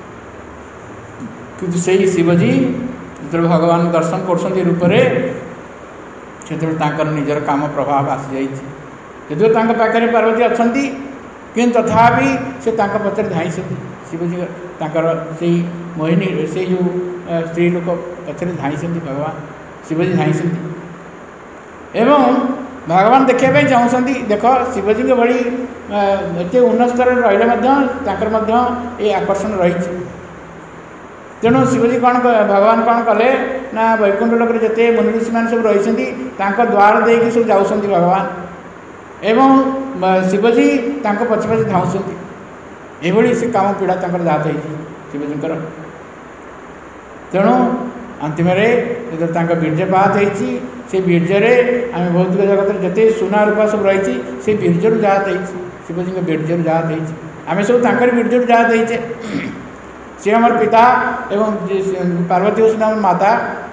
कि से शिवजी जो भगवान दर्शन कर रूप से निजर काम प्रभाव आसी जाइए जो पाखे पार्वती अच्छा कि तथापि से पचर धाई शिवजी से मोहिनी से जो स्त्री लोक पचर धाई भगवान शिवजी धाई एवं भगवान देखापी चाहती देख शिवजी भली एत उन्नत स्तर रही ये आकर्षण रही तेणु शिवजी कौन भगवान कौन कले ना वैकुंठ लोक जिते मुनि ऋषि मान सब रही द्वार देकी सब जाऊँ भगवान एवं शिवजी पछे पछे धाऊँ ये से काम पीड़ा जात हो शिवजीकर तेणु अंतिम बीर्जपात होती से बीर्जे आम भौतिक जगत जिते सुना रूपा सब रही से बीर्जर जात शिवजी बीर्जर जात आम सब बीर्जर जात होचे सी आम पिता एवं पार्वती हूँ आम माता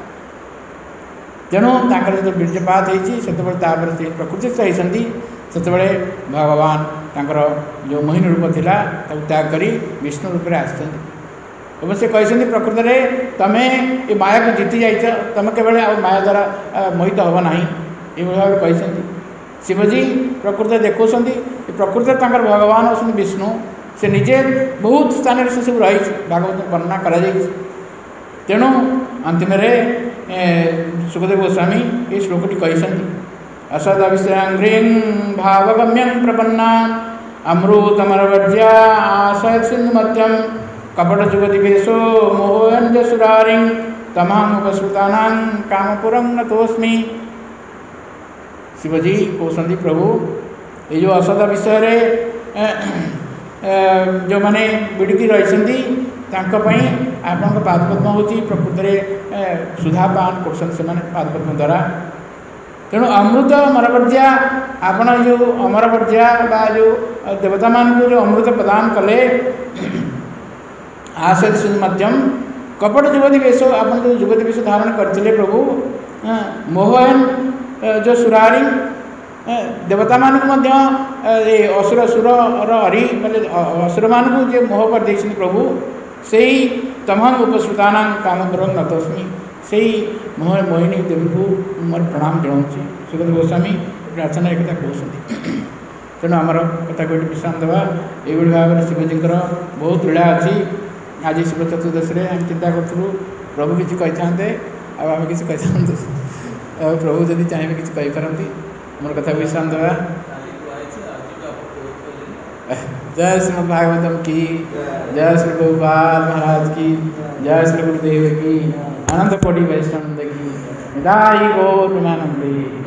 तेणु जो बीर्जपात होती से प्रकृति होती से भगवान तांकर जो मोहिनी रूप थिला त्याग करी विष्णु रूप में आस से कहते प्रकृत में तमें ये माया को जीति जाइछ तुम केवल माया द्वारा मोहित हम ना ये भाव कहते शिवजी प्रकृत देखुं प्रकृत भगवान अच्छा विष्णु से निजे बहुत स्थान से सब रही भागवत वर्णना करा तेणु अंतिम सुखदेव गोस्वामी ये श्लोकटी कहते असदविश्रांघ्रीं भावगम्यं प्रपन्ना अमृतमरवर्ज्या आशय सिंधुमत्यम कपट जुगदिवेशो मोहयंज सुरारिं तमामुपश्रुतानां कामपुरं नतोस्मि। शिवजी कहते प्रभु ये जो असद विषय जो मैंने बिड़की रही आपण पादपद्म हूँ प्रकृत में सुधापान कर पादपद्म द्वारा तेणु अमृत अमरवर्ज्या आपण जो अमरवर्ज्या बा जो देवता मान को जो अमृत प्रदान कले आशय मध्यम कपट जुगति वेश आप जो जुगति वेश धारण करते प्रभु मोहन जो सुरारी देवता मान को असुर सुर हरि असुर मान को जो मोह कर दे प्रभु से तमाम उपश्रुताना कामपुरम नतोस्मि से मोह मोहिनी देवी को मोर प्रणाम जनाऊँ सुखदेव गोस्वामी प्रार्थना एक कहते तेणु आमर कथा को विश्राम देवा ये भाव में शिवजी बहुत लीला अच्छी आज शिव चतुर्दशी आम चिंता करूँ प्रभु किसी कही आम किसी कही प्रभु जदि चाहिए किसी कहीपारती मोर कथा विश्राम देवा। जय श्रीमद् भागवतम की जय श्री गोपाल महाराज की जय श्री गुरुदेव की अनंत कोटि वैष्णव की निदाई गौर प्रेमानंदे।